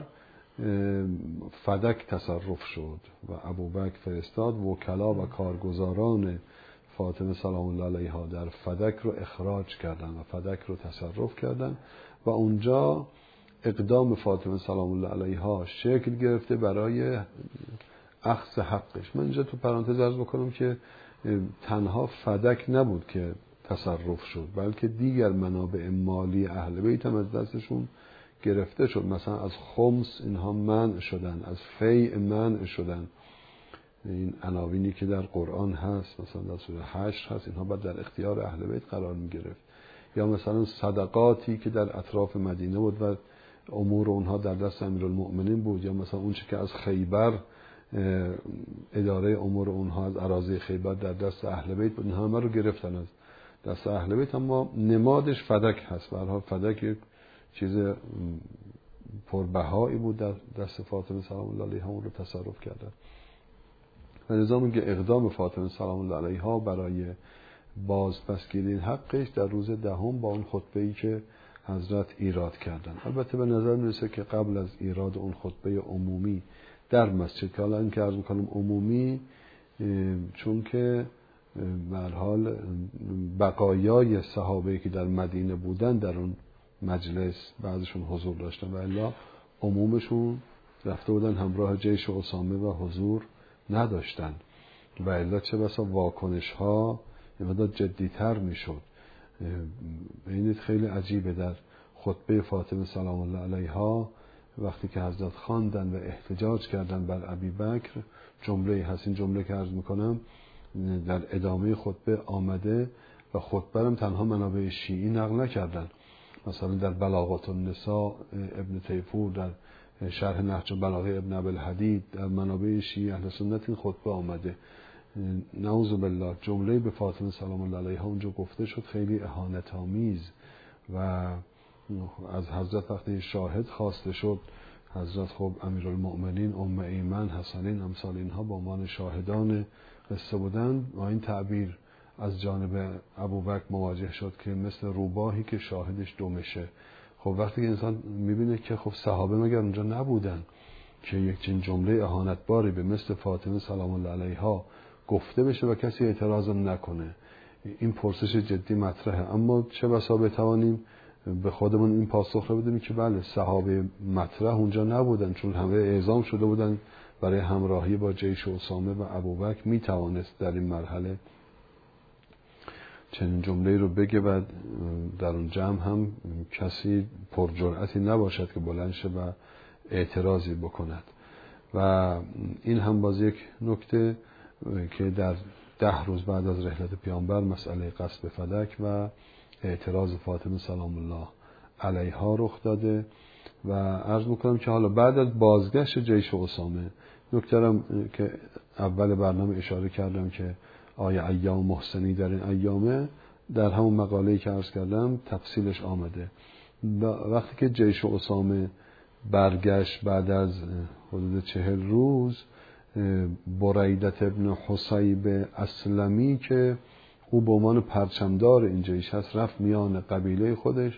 فدک تصرف شد و ابوبکر فرستاد وکلا و کارگزاران فاطمه سلام الله علیها در فدک رو اخراج کردن و فدک رو تصرف کردن و اونجا اقدام فاطمه سلام الله علیها شکل گرفته برای اخذ حقش. من اینجا تو پرانتز عرض بکنم که تنها فدک نبود که تصرف شد، بلکه دیگر منابع مالی اهل بیت هم از دستشون گرفته شد. مثلا از خمس اینها منع شدن، از فیع منع شدن. این عناوینی که در قرآن هست، مثلا در سوره حشر هست، اینها باید در اختیار اهل بیت قرار می گرفت. یا مثلا صدقاتی که در اطراف مدینه بود و امور اونها در دست امیرالمؤمنین بود، یا مثلا اون چی که از خیبر اداره امور اونها از اراضی خیبر در دست اهل بیت بود، اینها همه رو گرفتن از دست اهل بیت. اما نمادش فدک هست. به هر حال فدک یک چیز پربهایی بود در دست فاطمه سلام الله علیها، اون رو تصرف کردن. و لذا میگه اقدام فاطمه سلام الله علیها برای بازپسگیری حقش در روز 10 با اون خطبه‌ای که حضرت ایراد کردن. البته به نظر میرسه که قبل از ایراد اون خطبه عمومی در مسجد، که حالا این که عرض میکنم عمومی چون که به هر حال بقایای صحابه‌ای که در مدینه بودن در اون مجلس بعضشون حضور داشتن و الا عمومشون رفته بودن همراه جیش اسامه و حضور نداشتن و الا چه بسا واکنش ها یه مقدار جدی‌تر میشد. ببینید خیلی عجیبه در خطبه فاطمه سلام الله علیها وقتی که حضرت خواندن و احتجاج کردن بر ابوبکر، جمله هست، این جمله که عرض میکنم در ادامه خطبه آمده و خطبه هم تنها منابع شیعی نقل نکردن. مثلا در بلاغات النساء ابن تیفور، در شرح نهج البلاغه ابن ابوالحدید، در منابع شیعی اهل سنت این خطبه آمده. نعوذ بالله جمله به فاطمه سلام الله علیها اونجا گفته شد خیلی اهانت آمیز و از حضرت وقتی شاهد خواسته شد، حضرت خب امیرالمؤمنین، ام ایمن، حسنین، امثال اینها با عنوان شاهدان قصه بودن و این تعبیر از جانب ابوبکر مواجه شد که مثل روباهی که شاهدش دمشه. خب وقتی که انسان میبینه که خب صحابه مگر اونجا نبودن که یک چنین جمله اهانتباری به مثل فاطمه سلام الله علیها گفته بشه و کسی اعتراض نکنه، این پرسش جدی مطرحه. اما چه بسا بتوانیم به خودمون این پاسخ رو بدیم که بله صحابه مطرح اونجا نبودن، چون همه اعزام شده بودن برای همراهی با جیش اسامه و ابوبکر، میتوانست در این مرحله چنین جمله رو بگه و در اون جمع هم کسی پرجرأتی نباشد که بلند شه و اعتراضی بکند. و این هم باز یک نکته که در 10 روز بعد از رحلت پیامبر مسئله قصب فدک و اعتراض فاطمه سلام الله علیها رخ داده. و عرض میکنم که حالا بعد از بازگشت جیش اسامه، نکترم که اول برنامه اشاره کردم که آیا ایام محسنی در این ایامه، در همون مقاله‌ای که عرض کردم تفصیلش آمده. وقتی که جیش اسامه برگشت بعد از حدود 40 روز، بریدت ابن حصیب اسلمی که او به عنوان پرچمدار این جیش هست رفت میان قبیله خودش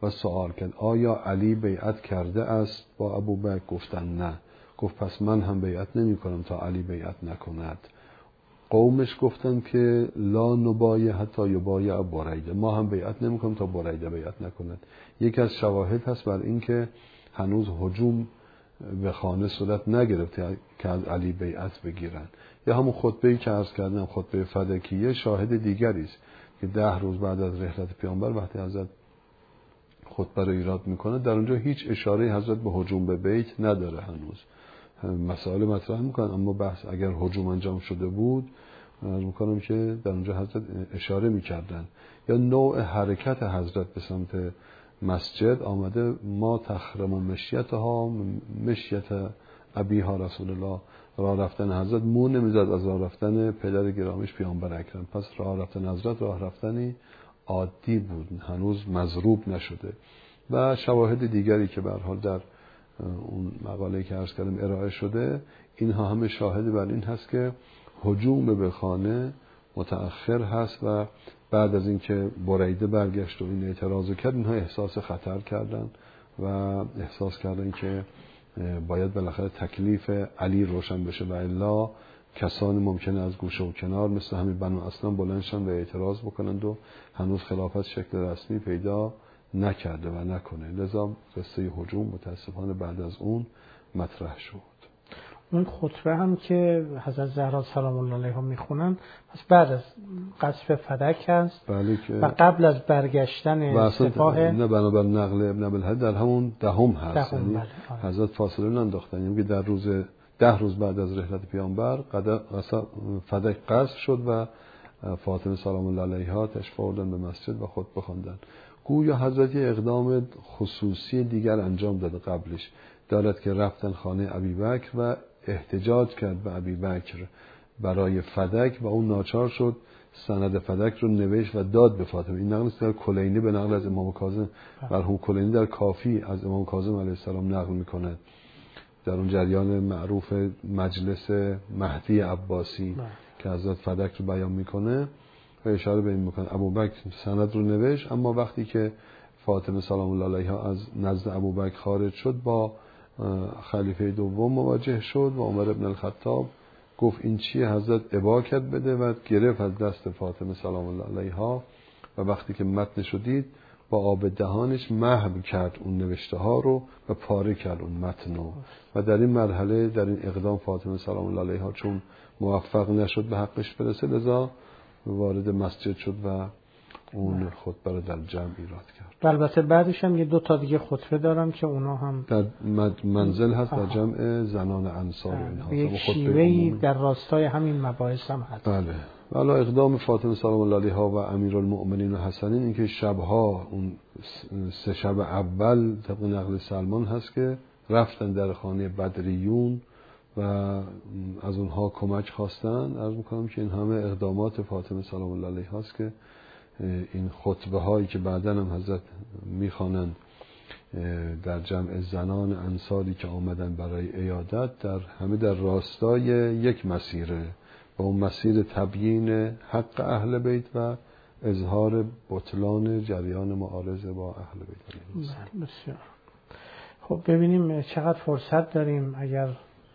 و سوال کرد آیا علی بیعت کرده است با ابوبکر؟ گفتن نه. گفت پس من هم بیعت نمی کنم تا علی بیعت نکند. قومش گفتن که لا نبایع حتی یبایع بریده، ما هم بیعت نمی کنیم تا بریده بیعت نکند. یکی از شواهد هست بر این که هنوز هجوم به خانه صورت نگرفته که از علی بیعت بگیرن. یا همون خطبه‌ای که عرض کردم، خطبه فدکیه، شاهد دیگری است که 10 روز بعد از رحلت پیامبر وقتی حضرت خطبه رو ایراد میکنه، در اونجا هیچ اشاره حضرت به هجوم به بیت نداره. هنوز مسائل مطرح میکنن، اما بحث اگر هجوم انجام شده بود میکنم که در اونجا حضرت اشاره میکردن. یا نوع حرکت حضرت به سمت مسجد آمده ما تخرم مشیتها مشیت ابیها رسول الله، راه رفتن حضرت مو نمیزد از راه رفتن پدر گرامیش پیامبر اکرم. پس راه رفتن حضرت راه رفتنی عادی بود، هنوز مضروب نشده. و شواهد دیگری که به هر حال در اون مقاله‌ای که عرض کردم ارائه شده، اینها همه شاهد بر این هست که هجوم به خانه متأخر هست و بعد از اینکه بریده برگشت و این اعتراض کرد، اینها احساس خطر کردن و احساس کردن که باید بالاخره تکلیف علی روشن بشه و الا کسانی ممکنه از گوشه و کنار مثل همین بنو اسلم بلندشن و اعتراض بکنند و هنوز خلافت شکل رسمی پیدا نکرده و نکنه. لذا قصه هجوم متاسفانه بعد از اون مطرح شد. اون خطبه هم که حضرت زهرا سلام الله علیها میخونن پس بعد از قصف فدک هست. بله که و قبل از برگشتن سپاه، نه بنابر نقل ابن ابوالحد در همون دهم هست. یعنی بله. حضرت فاصله ننداختن، یعنی در روز 10 روز بعد از رحلت پیامبر فدک قصف شد و فاطمه سلام الله علیها تشریف آوردن به مسجد و خطبه خواندن. گویا حضرت اقدام خصوصی دیگر انجام داده قبلش، دارد که رفتن خانه ابوبکر و احتجاج کرد به ابوبکر برای فدک و اون ناچار شد سند فدک رو نوشت و داد به فاطمه. این نقل است در کلینی به نقل از امام کاظم، مرحوم کلینی در کافی از امام کاظم علیه السلام نقل می‌کند در اون جریان معروف مجلس مهدی عباسی که حضرت فدک رو بیان میکنه و اشاره به این میکنه ابوبکر سند رو نوشت، اما وقتی که فاطمه سلام الله علیها از نزد ابوبکر خارج شد با خلیفه دوم مواجه شد و عمر ابن الخطاب گفت این چیه؟ حضرت ابا کرد بده و گرفت از دست فاطمه سلام الله علیها و وقتی که متن شدید با آب دهانش محو کرد اون نوشته ها رو و پاره کرد اون متن رو. و در این مرحله در این اقدام فاطمه سلام الله علیها چون موفق نشد به حقش برسه، لذا وارد مسجد شد و اون خطبه رو در جمع ایراد کرد. البته بعدش هم 2 تا دیگه خطبه دارم که اونا هم در منزل هست در جمع زنان انصار اینها. یک شیوهی در راستای همین مباحث هم هست. بله. والا اقدام فاطمه سلام الله علیها و امیرالمؤمنین و حسنین این که شبها اون 3 شب اول طبق نقل سلمان هست که رفتن در خانه بدریون و از اونها کمک خواستن. عرض میکنم که این همه اقدامات فاطمه سلام الله علیها است که این خطبه هایی که بعداً هم حضرت میخوانند در جمع زنان انصاری که آمدن برای عیادت در راستای یک مسیره و اون مسیر تبیین حق اهل بیت و اظهار بطلان جریان معارضه با اهل بیت. بسیار خب، ببینیم چقدر فرصت داریم. اگر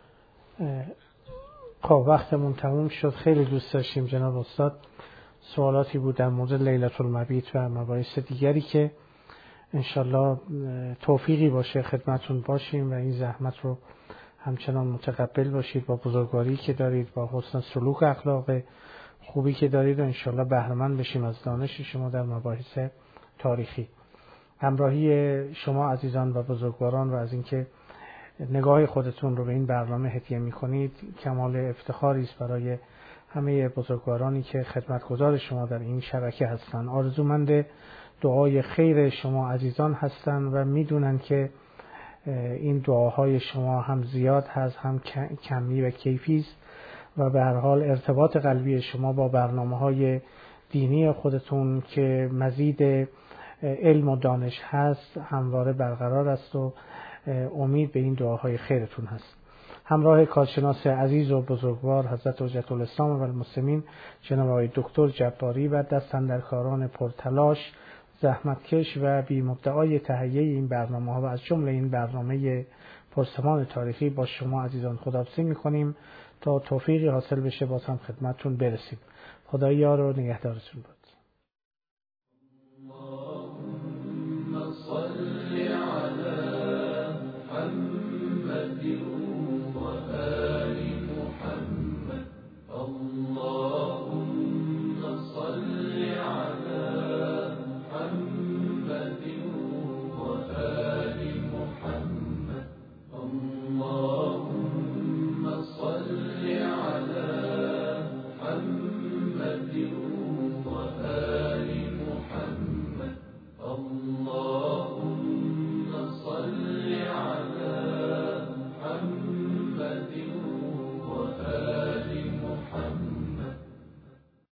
وقتمون تموم شد، خیلی دوست داشتیم جناب استاد سوالاتی بود در مورد لیلة المبیت و مباحث دیگری که انشالله توفیقی باشه خدمتون باشیم و این زحمت رو همچنان متقبل باشید با بزرگواری که دارید، با حسن سلوک اخلاق خوبی که دارید و انشالله بهره‌مند بشیم از دانش شما در مباحث تاریخی. همراهی شما عزیزان و بزرگواران و از اینکه نگاه خودتون رو به این برنامه هدیه می‌کنید کمال افتخاری است برای همه بزرگوارانی که خدمتگزار شما در این شبکه هستند. آرزومند دعای خیر شما عزیزان هستند و میدونن که این دعاهای شما هم زیاد هست هم کمی و کیفی است و به هر حال ارتباط قلبی شما با برنامه‌های دینی خودتون که مزید علم و دانش هست همواره برقرار است و امید به این دعاهای خیرتون هست. همراه کارشناس عزیز و بزرگوار حضرت حجت الاسلام و المسلمین جناب آقای دکتر جباری و دستاندرکاران پرتلاش زحمتکش و بی مدعای تهیه این برنامه ها و از جمله این برنامه پرسمان تاریخی با شما عزیزان خداحافظی میکنیم تا توفیقی حاصل بشه باز هم خدمتتون برسیم. خدا یار و نگهدارتون باد.